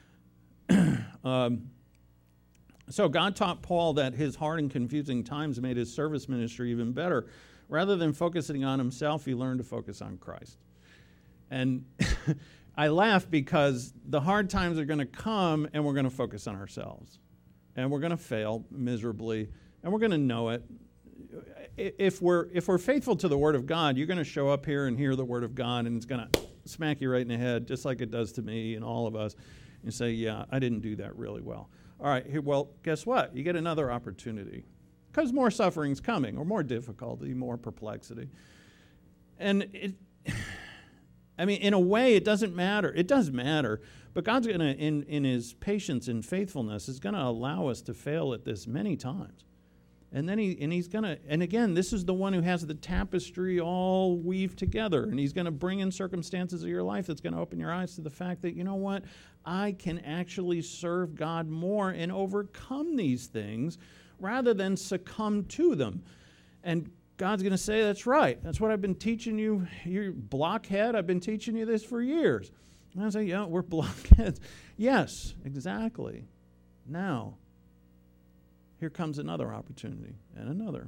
So God taught Paul that his hard and confusing times made his service ministry even better. Rather than focusing on himself, he learned to focus on Christ. And I laugh because the hard times are going to come and we're going to focus on ourselves. And we're going to fail miserably, and we're going to know it. If we're faithful to the Word of God, you're going to show up here and hear the Word of God, and it's going to smack you right in the head, just like it does to me and all of us, and say, yeah, I didn't do that really well. All right, well, guess what? You get another opportunity, because more suffering's coming, or more difficulty, more perplexity. And in a way, it doesn't matter. It does matter, but God's going to, in His patience and faithfulness, is going to allow us to fail at this many times. And then He's going to, and again, this is the one who has the tapestry all weaved together, and He's going to bring in circumstances of your life that's going to open your eyes to the fact that, you know what, I can actually serve God more and overcome these things rather than succumb to them. And God's going to say, that's right. That's what I've been teaching you, you blockhead. I've been teaching you this for years. And I say, yeah, we're blockheads. Yes, exactly. Now, here comes another opportunity and another.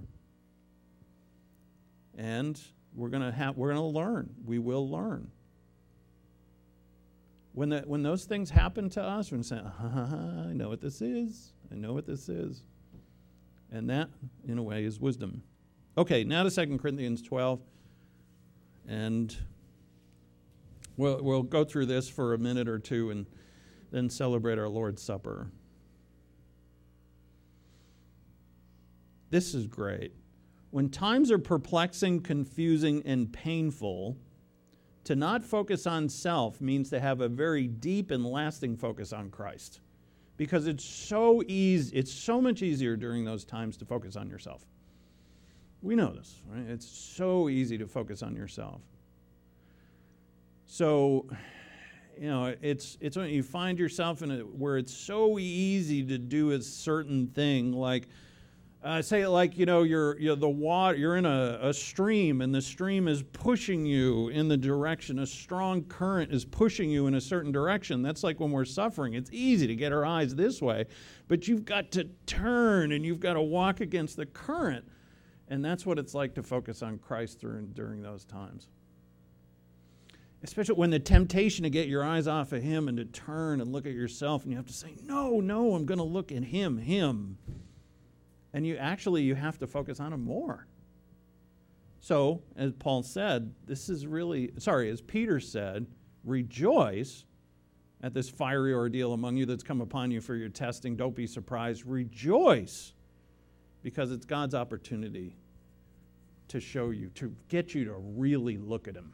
And we're going to learn. We will learn. When those things happen to us, we're going to say, I know what this is. I know what this is. And that, in a way, is wisdom. Okay, now to 2 Corinthians 12. And we'll go through this for a minute or two and then celebrate our Lord's Supper. This is great. When times are perplexing, confusing, and painful, to not focus on self means to have a very deep and lasting focus on Christ. Because it's so easy, it's so much easier during those times to focus on yourself. We know this, right? It's so easy to focus on yourself. So, it's when you find yourself in where it's so easy to do a certain thing, like you're the water. You're in a stream, and the stream is pushing you in the direction. A strong current is pushing you in a certain direction. That's like when we're suffering. It's easy to get our eyes this way, but you've got to turn and you've got to walk against the current. And that's what it's like to focus on Christ during those times. Especially when the temptation to get your eyes off of Him and to turn and look at yourself, and you have to say, no, I'm going to look at Him. And you have to focus on Him more. So, as Paul said, as Peter said, rejoice at this fiery ordeal among you that's come upon you for your testing. Don't be surprised. Rejoice, because it's God's opportunity to show you, to get you to really look at Him.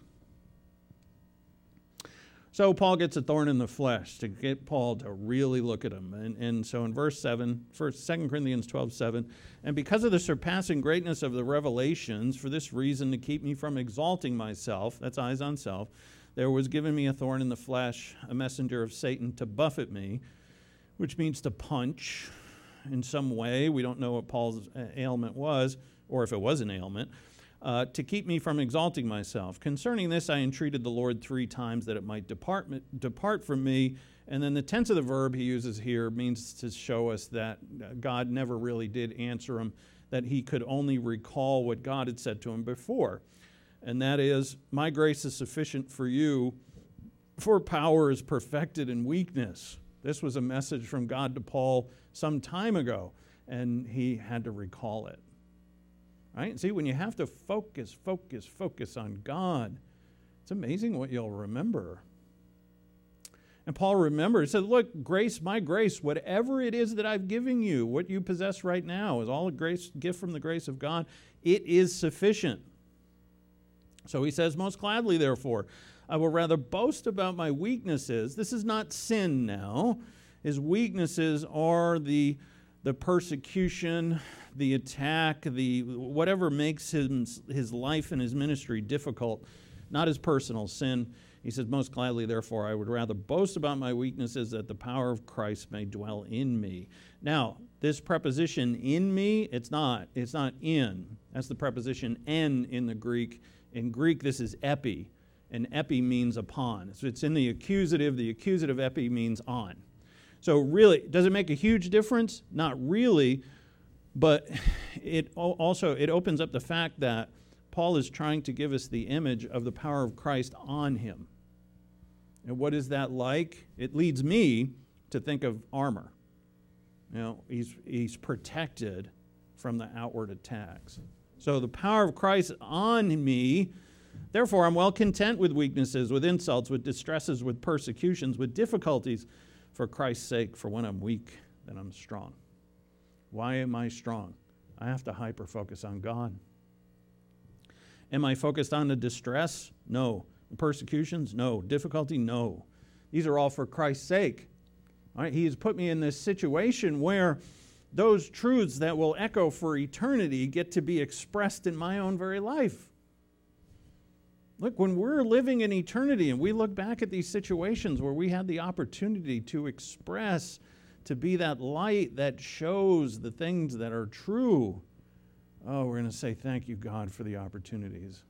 So Paul gets a thorn in the flesh to get Paul to really look at him. And so in verse 7, 2 Corinthians 12:7, and because of the surpassing greatness of the revelations, for this reason to keep me from exalting myself, that's eyes on self, there was given me a thorn in the flesh, a messenger of Satan to buffet me, which means to punch in some way. We don't know what Paul's ailment was, or if it was an ailment. To keep me from exalting myself. Concerning this, I entreated the Lord 3 times that it might depart from me. And then the tense of the verb he uses here means to show us that God never really did answer him, that he could only recall what God had said to him before. And that is, my grace is sufficient for you, for power is perfected in weakness. This was a message from God to Paul some time ago, and he had to recall it. Right? See, when you have to focus on God, it's amazing what you'll remember. And Paul remembered, he said, look, grace, my grace, whatever it is that I've given you, what you possess right now is all a grace, gift from the grace of God. It is sufficient. So he says, most gladly, therefore, I will rather boast about my weaknesses. This is not sin now. His weaknesses are the persecution, the attack, the whatever makes his life and his ministry difficult, not his personal sin. He says, most gladly, therefore, I would rather boast about my weaknesses that the power of Christ may dwell in me. Now, this preposition in me, it's not in. That's the preposition en in the Greek. In Greek, this is epi. and epi means upon. So it's in the accusative. The accusative epi means on. So really, does it make a huge difference? Not really, but it opens up the fact that Paul is trying to give us the image of the power of Christ on him. And what is that like? It leads me to think of armor. He's protected from the outward attacks. So the power of Christ on me, therefore I'm well content with weaknesses, with insults, with distresses, with persecutions, with difficulties, for Christ's sake. For when I'm weak, then I'm strong. Why am I strong? I have to hyper-focus on God. Am I focused on the distress? No. The persecutions? No. Difficulty? No. These are all for Christ's sake. All right? He has put me in this situation where those truths that will echo for eternity get to be expressed in my own very life. Look, when we're living in eternity and we look back at these situations where we had the opportunity to express, to be that light that shows the things that are true, we're going to say, thank you, God, for the opportunities.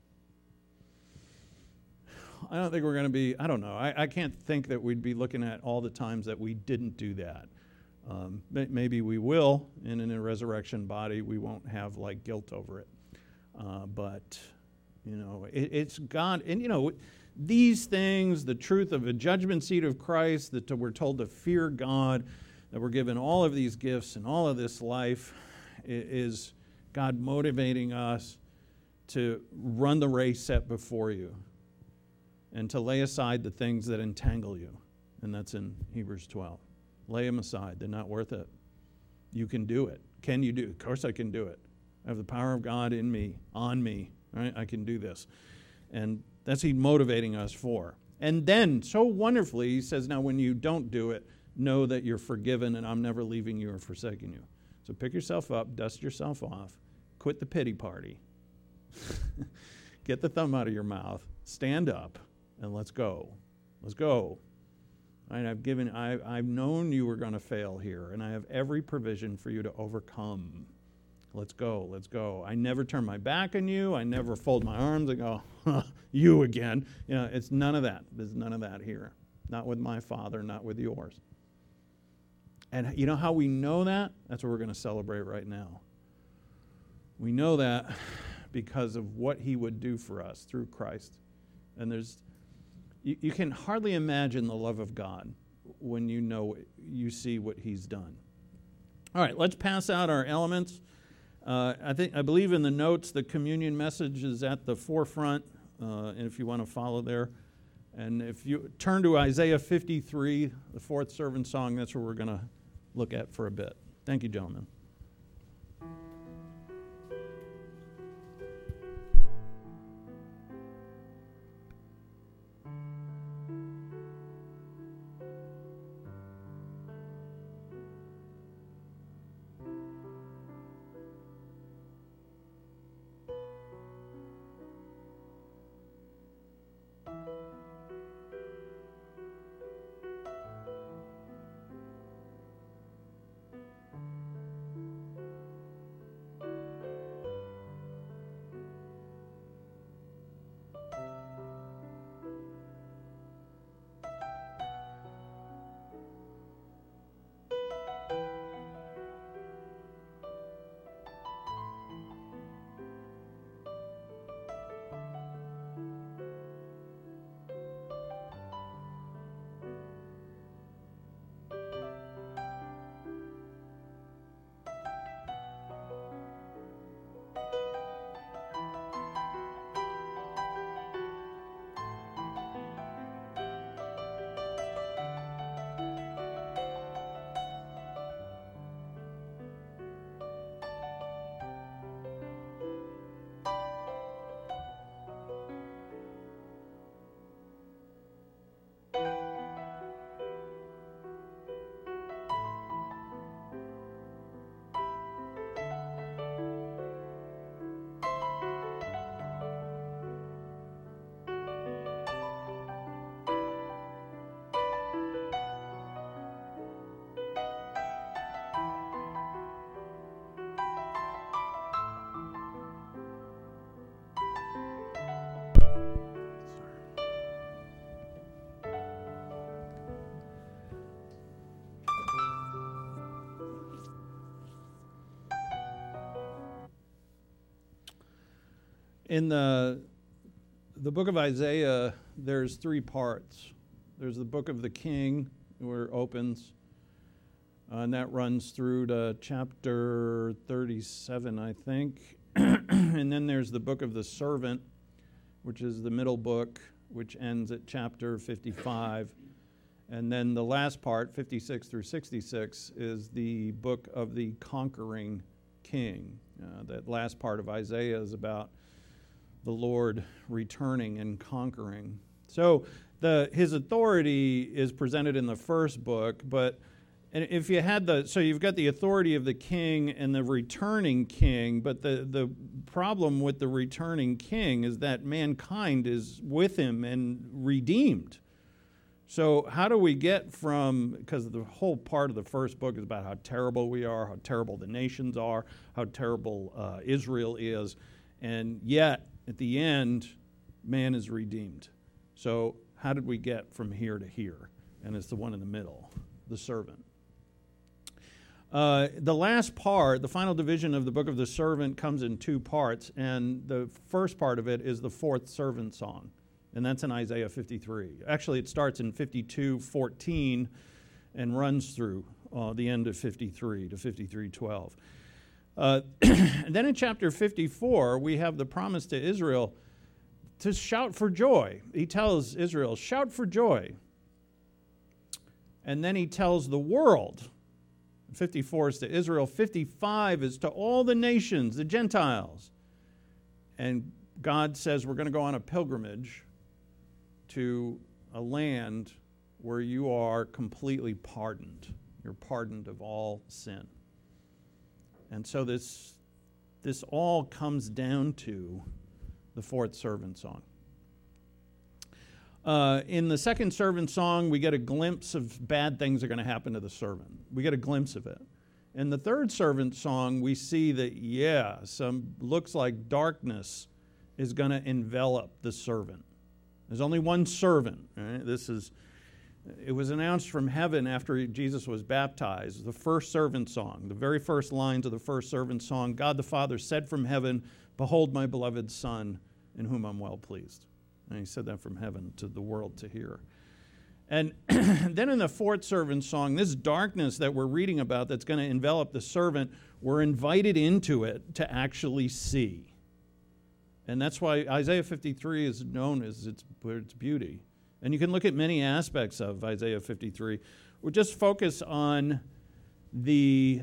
I don't think we're going to be, I don't know, I can't think that we'd be looking at all the times that we didn't do that. Maybe we will, and in a resurrection body, we won't have like guilt over it. But, it's God. And, these things, the truth of a judgment seat of Christ, that we're told to fear God, that we're given all of these gifts and all of this life, is God motivating us to run the race set before you and to lay aside the things that entangle you. And that's in Hebrews 12. Lay them aside. They're not worth it. You can do it. Can you do it? Of course I can do it. I have the power of God in me, on me. Right? I can do this. And that's He's motivating us for. And then, so wonderfully, He says, now when you don't do it, know that you're forgiven and I'm never leaving you or forsaking you. So pick yourself up, dust yourself off, quit the pity party, get the thumb out of your mouth, stand up, and let's go. Let's go. Right, I've known you were going to fail here, and I have every provision for you to overcome. Let's go, let's go. I never turn my back on you. I never fold my arms and go, you again. It's none of that. There's none of that here. Not with my Father, not with yours. And you know how we know that? That's what we're going to celebrate right now. We know that because of what He would do for us through Christ. And you can hardly imagine the love of God when you see what He's done. All right, let's pass out our elements. I believe in the notes the communion message is at the forefront, and if you want to follow there. And if you turn to Isaiah 53, the fourth servant song, that's where we're going to look at for a bit. Thank you, gentlemen. In the book of Isaiah, there's three parts. There's the book of the king, where it opens, and that runs through to chapter 37, I think. And then there's the book of the servant, which is the middle book, which ends at chapter 55. And then the last part, 56 through 66, is the book of the conquering king. That last part of Isaiah is about the Lord returning and conquering. So his authority is presented in the first book, but if you had so you've got the authority of the king and the returning king, but the problem with the returning king is that mankind is with him and redeemed. So how do we get from, because the whole part of the first book is about how terrible we are, how terrible the nations are, how terrible Israel is, and yet at the end, man is redeemed. So how did we get from here to here? And it's the one in the middle, the servant. The last part, the final division of the book of the servant, comes in two parts, and the first part of it is the fourth servant song, and that's in Isaiah 53. Actually, it starts in 52:14 and runs through the end of 53 to 53:12. And then in chapter 54, we have the promise to Israel to shout for joy. He tells Israel, shout for joy. And then he tells the world, 54 is to Israel, 55 is to all the nations, the Gentiles. And God says we're going to go on a pilgrimage to a land where you are completely pardoned. You're pardoned of all sin. And so this all comes down to the fourth servant song. In the second servant song, we get a glimpse of bad things that are going to happen to the servant. We get a glimpse of it. In the third servant song, we see that, looks like darkness is going to envelop the servant. There's only one servant. Right? It was announced from heaven after Jesus was baptized. The first servant song, the very first lines of the first servant song, God the Father said from heaven, behold my beloved Son, in whom I'm well pleased. And he said that from heaven to the world to hear. And then in the fourth servant song, this darkness that we're reading about that's going to envelop the servant, we're invited into it to actually see. And that's why Isaiah 53 is known as its beauty. And you can look at many aspects of Isaiah 53. We'll just focus on this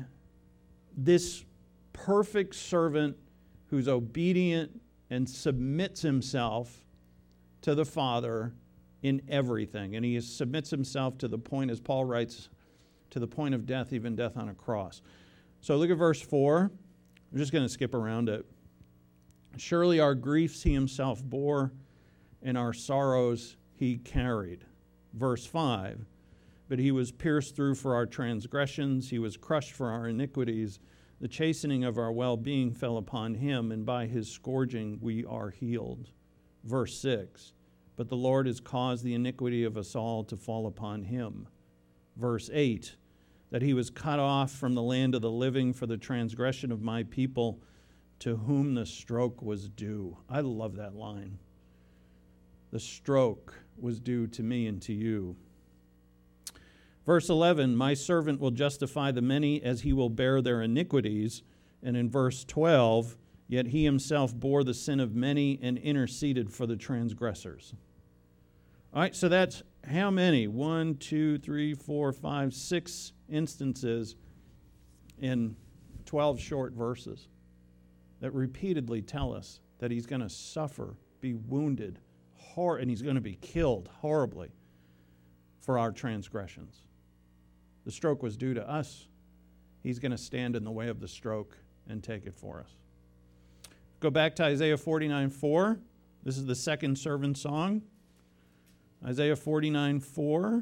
perfect servant who's obedient and submits himself to the Father in everything. And he submits himself to the point, as Paul writes, to the point of death, even death on a cross. So look at verse 4. I'm just going to skip around it. Surely our griefs he himself bore, and our sorrows he carried. Verse 5. But he was pierced through for our transgressions, he was crushed for our iniquities. The chastening of our well-being fell upon him, and by his scourging we are healed. Verse 6. But the Lord has caused the iniquity of us all to fall upon him. Verse 8. That he was cut off from the land of the living for the transgression of my people, to whom the stroke was due. I love that line. The stroke was due to me and to you. Verse 11, my servant will justify the many as he will bear their iniquities. And in verse 12, yet he himself bore the sin of many and interceded for the transgressors. All right, so that's how many? 1, 2, 3, 4, 5, 6 instances in 12 short verses that repeatedly tell us that he's going to suffer, be wounded, and he's going to be killed horribly for our transgressions. The stroke was due to us. He's going to stand in the way of the stroke and take it for us. Go back to Isaiah 49:4. This is the second servant song. Isaiah 49:4.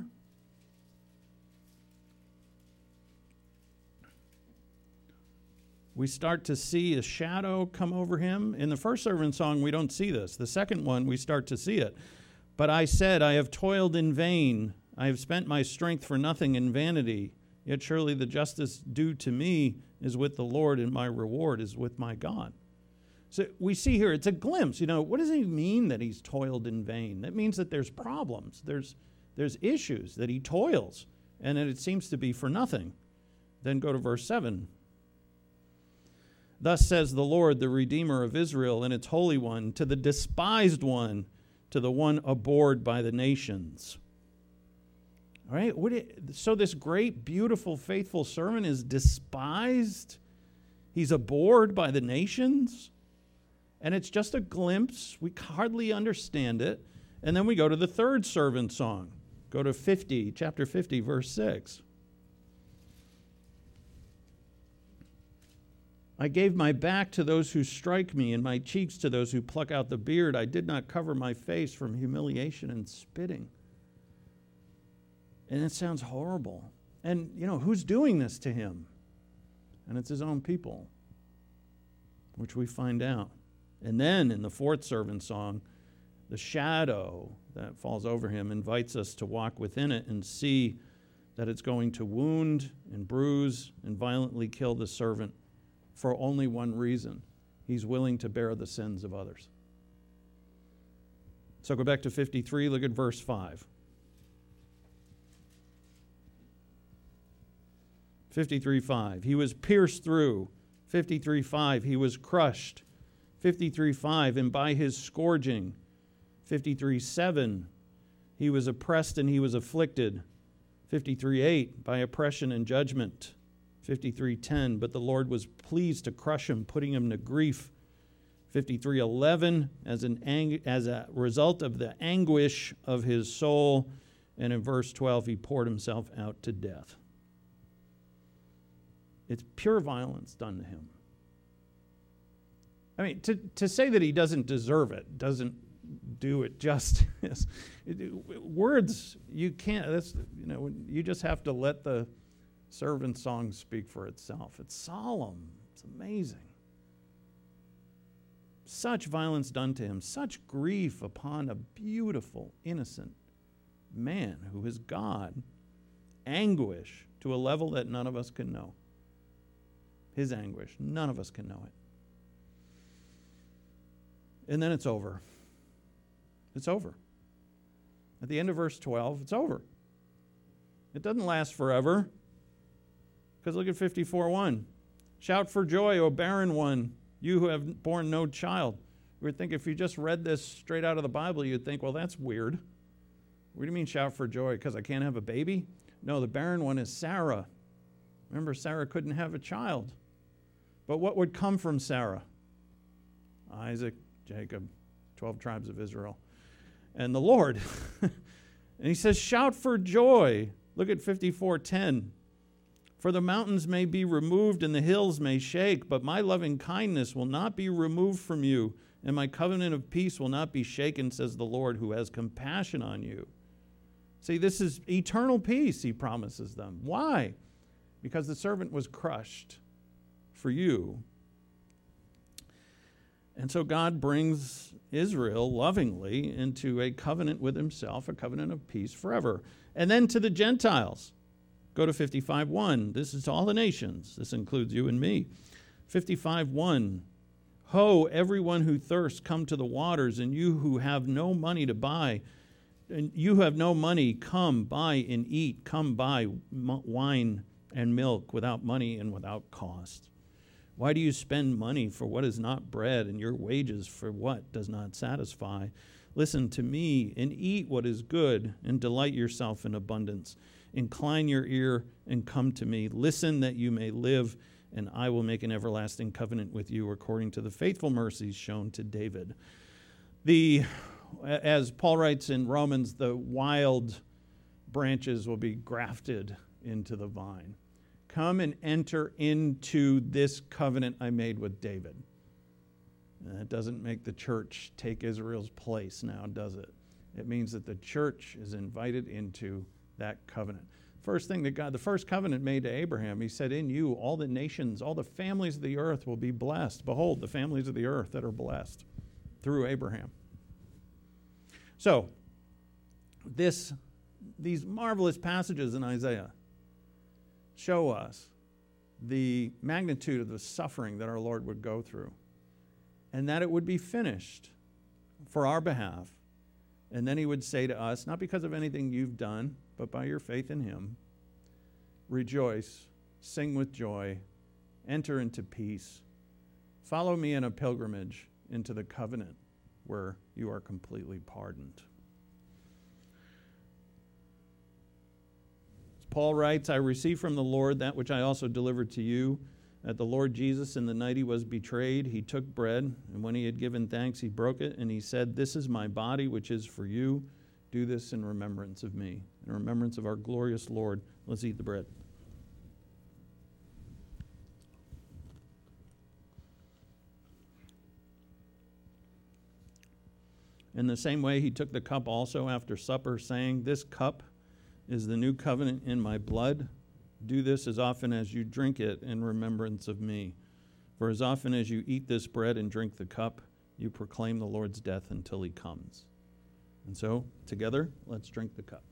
We start to see a shadow come over him. In the first servant song, we don't see this. The second one, we start to see it. But I said, I have toiled in vain. I have spent my strength for nothing in vanity. Yet surely the justice due to me is with the Lord, and my reward is with my God. So we see here, it's a glimpse. What does he mean that he's toiled in vain? That means that there's problems. There's issues, that he toils, and that it seems to be for nothing. Then go to verse 7. Thus says the Lord, the Redeemer of Israel and its Holy One, to the despised one, to the one abhorred by the nations. All right? So this great, beautiful, faithful servant is despised. He's abhorred by the nations. And it's just a glimpse. We hardly understand it. And then we go to the third servant song. Go to chapter 50, verse 6. I gave my back to those who strike me, and my cheeks to those who pluck out the beard. I did not cover my face from humiliation and spitting. And it sounds horrible. And, who's doing this to him? And it's his own people, which we find out. And then in the fourth servant song, the shadow that falls over him invites us to walk within it and see that it's going to wound and bruise and violently kill the servant for only one reason. He's willing to bear the sins of others. So go back to 53, look at verse 5. 53:5, he was pierced through. 53:5, he was crushed. 53:5, and by his scourging. 53:7, he was oppressed and he was afflicted. 53:8, by oppression and judgment. 53:10, but the Lord was pleased to crush him, putting him to grief. 53:11, as a result of the anguish of his soul. And in verse 12, he poured himself out to death. It's pure violence done to him. I mean, to say that he doesn't deserve it doesn't do it justice. Words, you can't, you just have to let the servant song speak for itself. It's solemn. It's amazing. Such violence done to him, such grief upon a beautiful, innocent man who is God, anguish to a level that none of us can know. His anguish, none of us can know it. And then it's over. It's over. At the end of verse 12, it's over. It doesn't last forever. Because look at 54:1. Shout for joy, O barren one, you who have borne no child. We would think if you just read this straight out of the Bible, you'd think, well, that's weird. What do you mean shout for joy? Because I can't have a baby? No, the barren one is Sarah. Remember, Sarah couldn't have a child. But what would come from Sarah? Isaac, Jacob, 12 tribes of Israel, and the Lord. And he says, shout for joy. Look at 54:10. For the mountains may be removed and the hills may shake, but my loving kindness will not be removed from you, and my covenant of peace will not be shaken, says the Lord, who has compassion on you. See, this is eternal peace, he promises them. Why? Because the servant was crushed for you. And so God brings Israel lovingly into a covenant with himself, a covenant of peace forever. And then to the Gentiles. Go to 55:1. This is to all the nations. This includes you and me. 55:1. Ho, everyone who thirsts, come to the waters, and you who have no money to buy, and you who have no money, come buy and eat. Come buy wine and milk without money and without cost. Why do you spend money for what is not bread, and your wages for what does not satisfy? Listen to me and eat what is good, and delight yourself in abundance. Incline your ear and come to me. Listen that you may live, and I will make an everlasting covenant with you according to the faithful mercies shown to David. As Paul writes in Romans, the wild branches will be grafted into the vine. Come and enter into this covenant I made with David. And that doesn't make the church take Israel's place now, does it? It means that the church is invited into that covenant. First thing that God, the first covenant made to Abraham, he said, in you, all the nations, all the families of the earth will be blessed. Behold, the families of the earth that are blessed through Abraham. So, these marvelous passages in Isaiah show us the magnitude of the suffering that our Lord would go through. and that it would be finished for our behalf. And then he would say to us, not because of anything you've done, but by your faith in him, rejoice, sing with joy, enter into peace. Follow me in a pilgrimage into the covenant where you are completely pardoned. As Paul writes, I received from the Lord that which I also delivered to you, that the Lord Jesus, in the night he was betrayed, he took bread, and when he had given thanks, he broke it, and he said, this is my body, which is for you. Do this in remembrance of me, in remembrance of our glorious Lord. Let's eat the bread. In the same way, he took the cup also after supper, saying, this cup is the new covenant in my blood. Do this as often as you drink it in remembrance of me. For as often as you eat this bread and drink the cup, you proclaim the Lord's death until he comes. And so, together, let's drink the cup.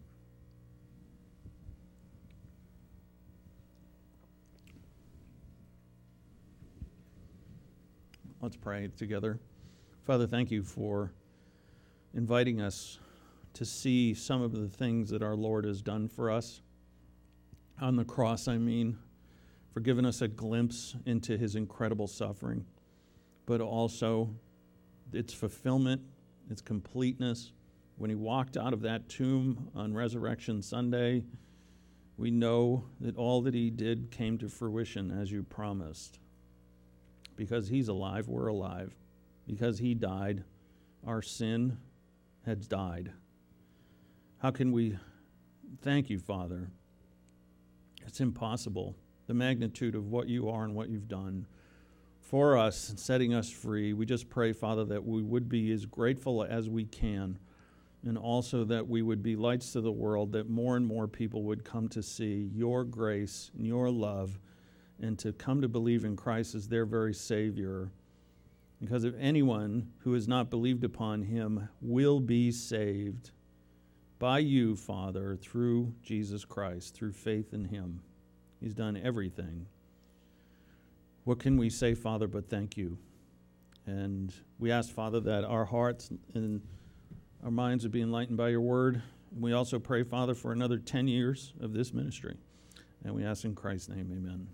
Let's pray together. Father, thank you for inviting us to see some of the things that our Lord has done for us. On the cross, for giving us a glimpse into his incredible suffering, but also its fulfillment, its completeness. When he walked out of that tomb on Resurrection Sunday, we know that all that he did came to fruition as you promised. Because he's alive, we're alive. Because he died, our sin has died. How can we thank you, Father? It's impossible. The magnitude of what you are and what you've done for us and setting us free. We just pray, Father, that we would be as grateful as we can, and also that we would be lights to the world, that more and more people would come to see your grace and your love and to come to believe in Christ as their very Savior. Because if anyone who has not believed upon him will be saved by you, Father, through Jesus Christ, through faith in him. He's done everything. What can we say, Father, but thank you? And we ask, Father, that our hearts and our minds would be enlightened by your word. And we also pray, Father, for another 10 years of this ministry. And we ask in Christ's name, amen.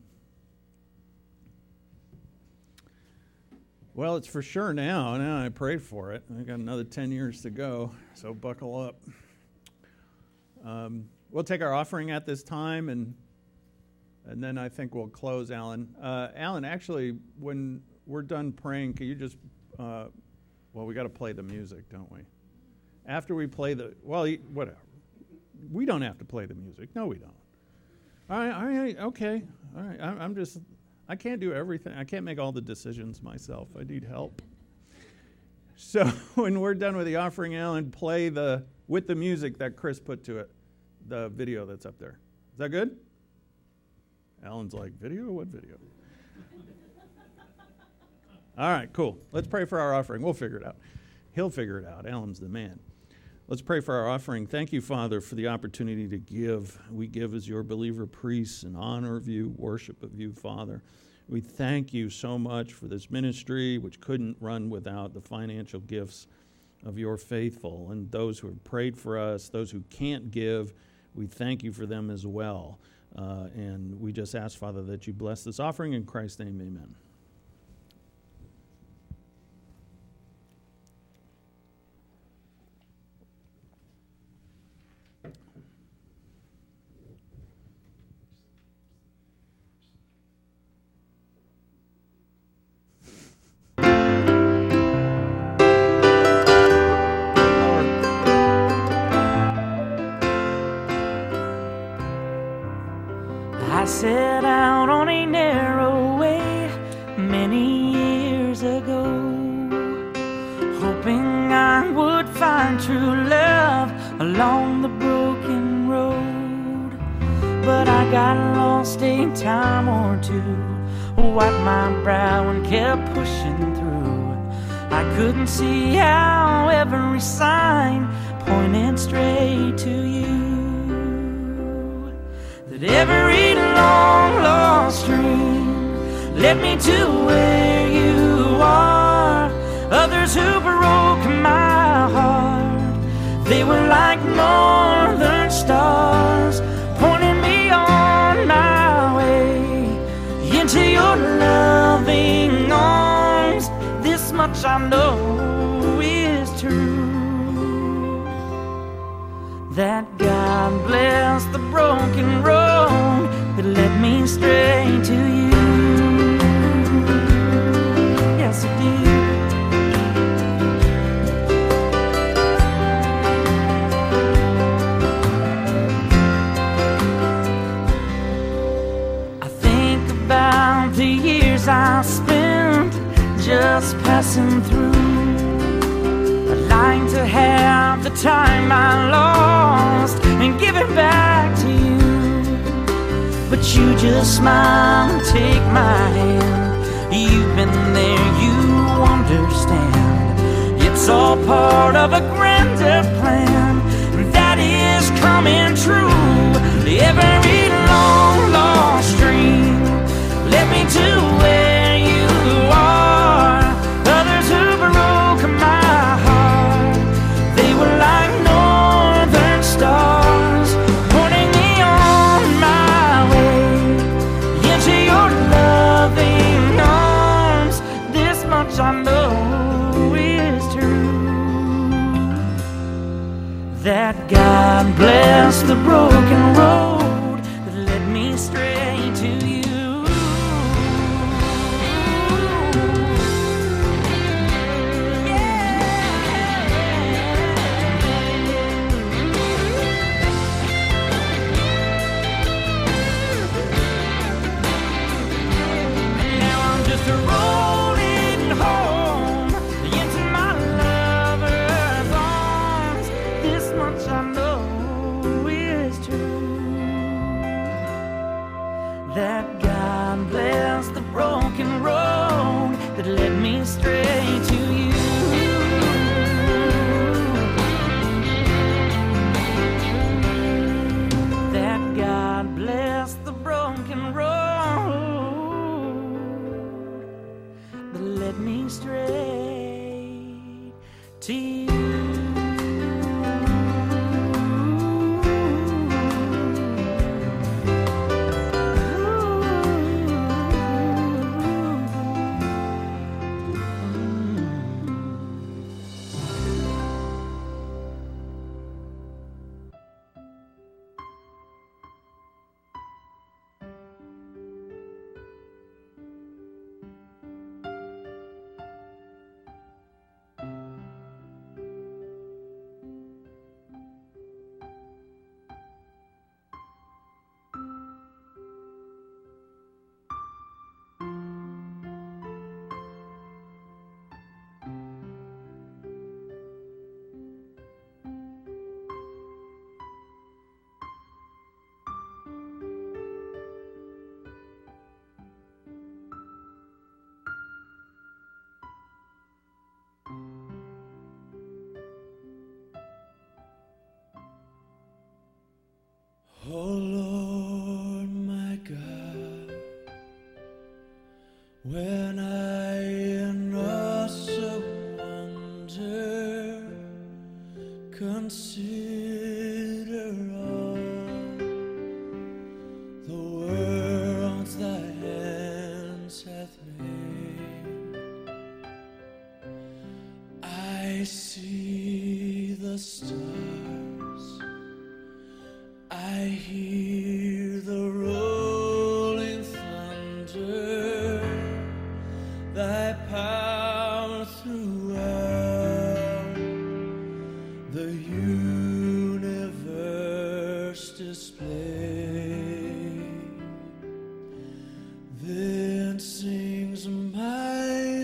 Well, it's for sure now. Now I prayed for it. I got another 10 years to go, so buckle up. We'll take our offering at this time, and then I think we'll close, Alan. Alan, actually, when we're done praying, can you just, we got to play the music, don't we? After we play whatever. We don't have to play the music. No, we don't. All right, okay. All right, I can't do everything. I can't make all the decisions myself. I need help. So when we're done with the offering, Alan, play with the music that Chris put to it, the video that's up there. Is that good? Alan's like, video? What video? All right, cool. Let's pray for our offering. We'll figure it out. He'll figure it out. Alan's the man. Let's pray for our offering. Thank you, Father, for the opportunity to give. We give as your believer priests in honor of you, worship of you, Father. We thank you so much for this ministry, which couldn't run without the financial gifts of your faithful. And those who have prayed for us, those who can't give, we thank you for them as well. And we just ask, Father, that you bless this offering. In Christ's name, amen. I set out on a narrow way many years ago, hoping I would find true love along the broken road. But I got lost a time or two, wiped my brow and kept pushing through. I couldn't see how every sign pointed straight to you. That every long lost stream led me to where you are. others who broke my heart. They were like northern stars, pointing me on my way into your loving arms. This much I know is true, that God bless the broken road that led me straight to you. Yes, it did. I think about the years I spent just passing through. I'd like to have the time I lost and give it back to you, but you just smile and take my hand. You've been there, you understand. It's all part of a grander plan that is coming true. Every long lost dream led me to where you are. Others who broke my heart, they were like northern stars, pointing me on my way into your loving arms. This much I know is true, that God bless the broken road that led me straight to you. That God bless the broken road that led me straight to you. That God bless the broken road that led me straight to you. Oh Lord, my God, when I in awesome wonder consider all the worlds thy hands hath made, I see the stars, I hear the rolling thunder, thy power throughout the universe display. Then sings my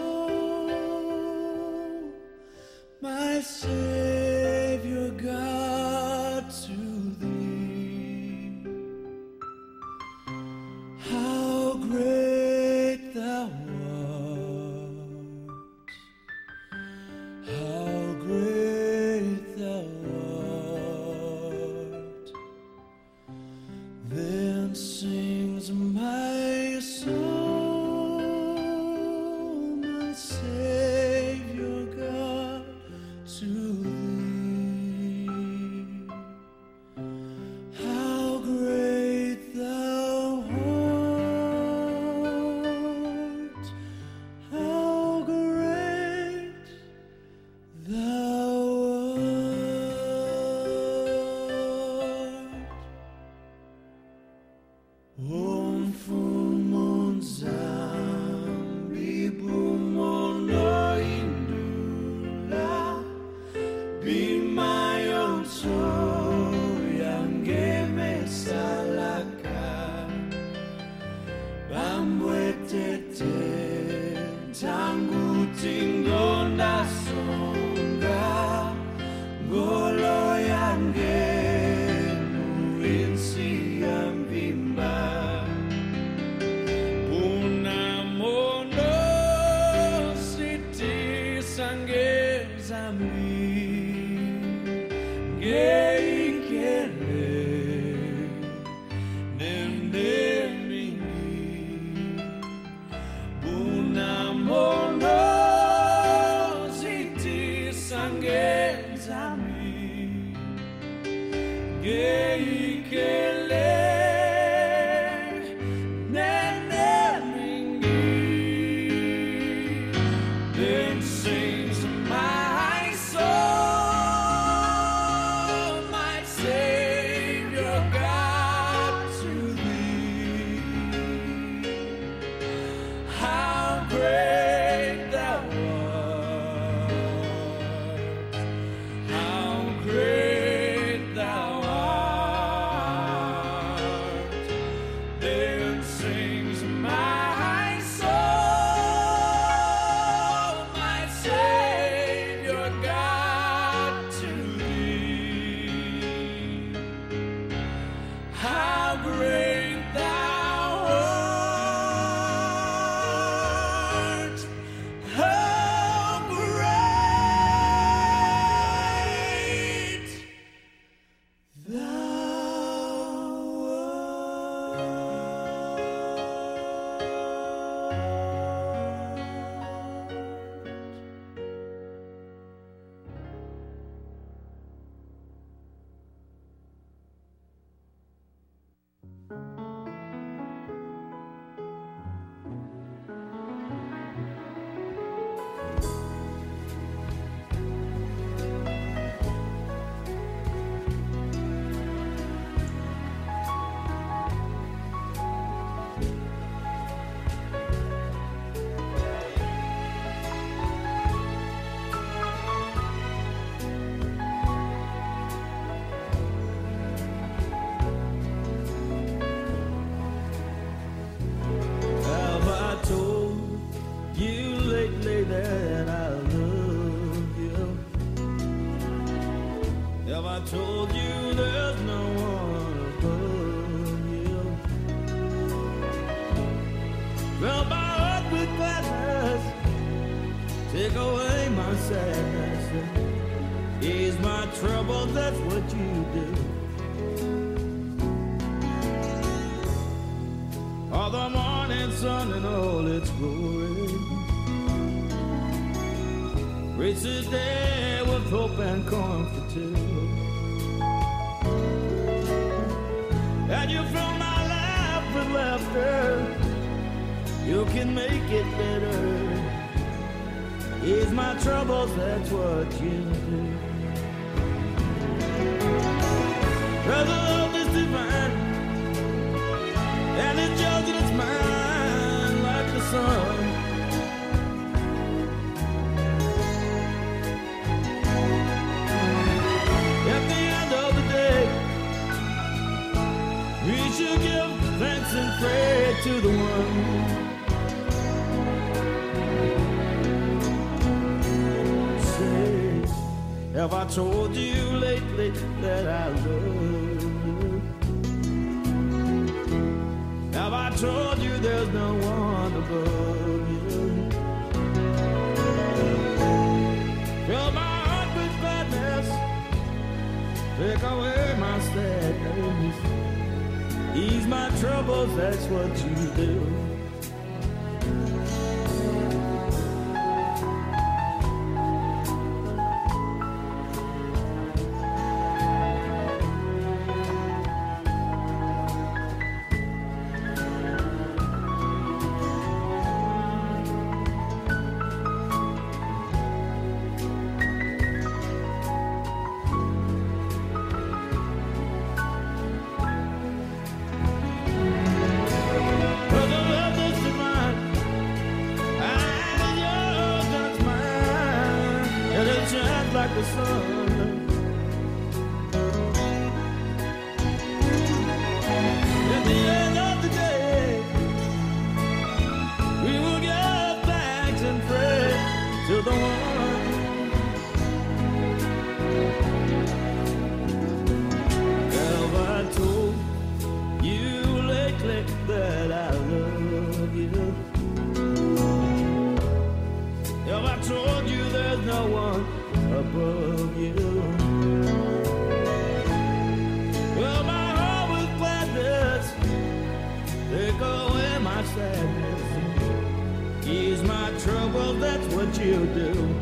soul, my Savior God, to how great thou art, how great thou art. Then sings my soul, my Savior Have I told you lately that I love you? Have I told you there's no one above you? Fill my heart with gladness, take away my sadness, ease my troubles, that's what you do. son. At the end of the day, we will give thanks and pray to the one. Have I told you lately that I love you? Have I told you there's no one above you? Well, my heart with gladness, take away my sadness, ease my trouble, that's what you do.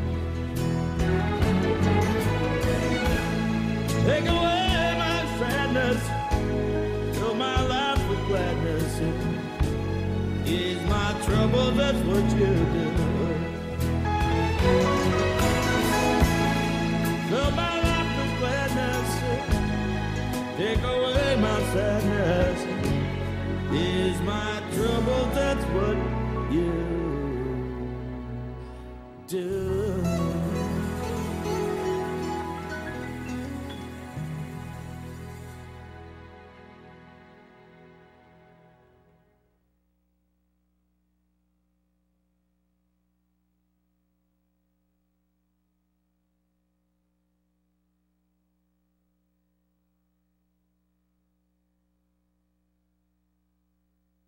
Take away my sadness, fill my life with gladness, ease my trouble, that's what you do. Fill my life with gladness, take away my sadness, ease my trouble, that's what you do.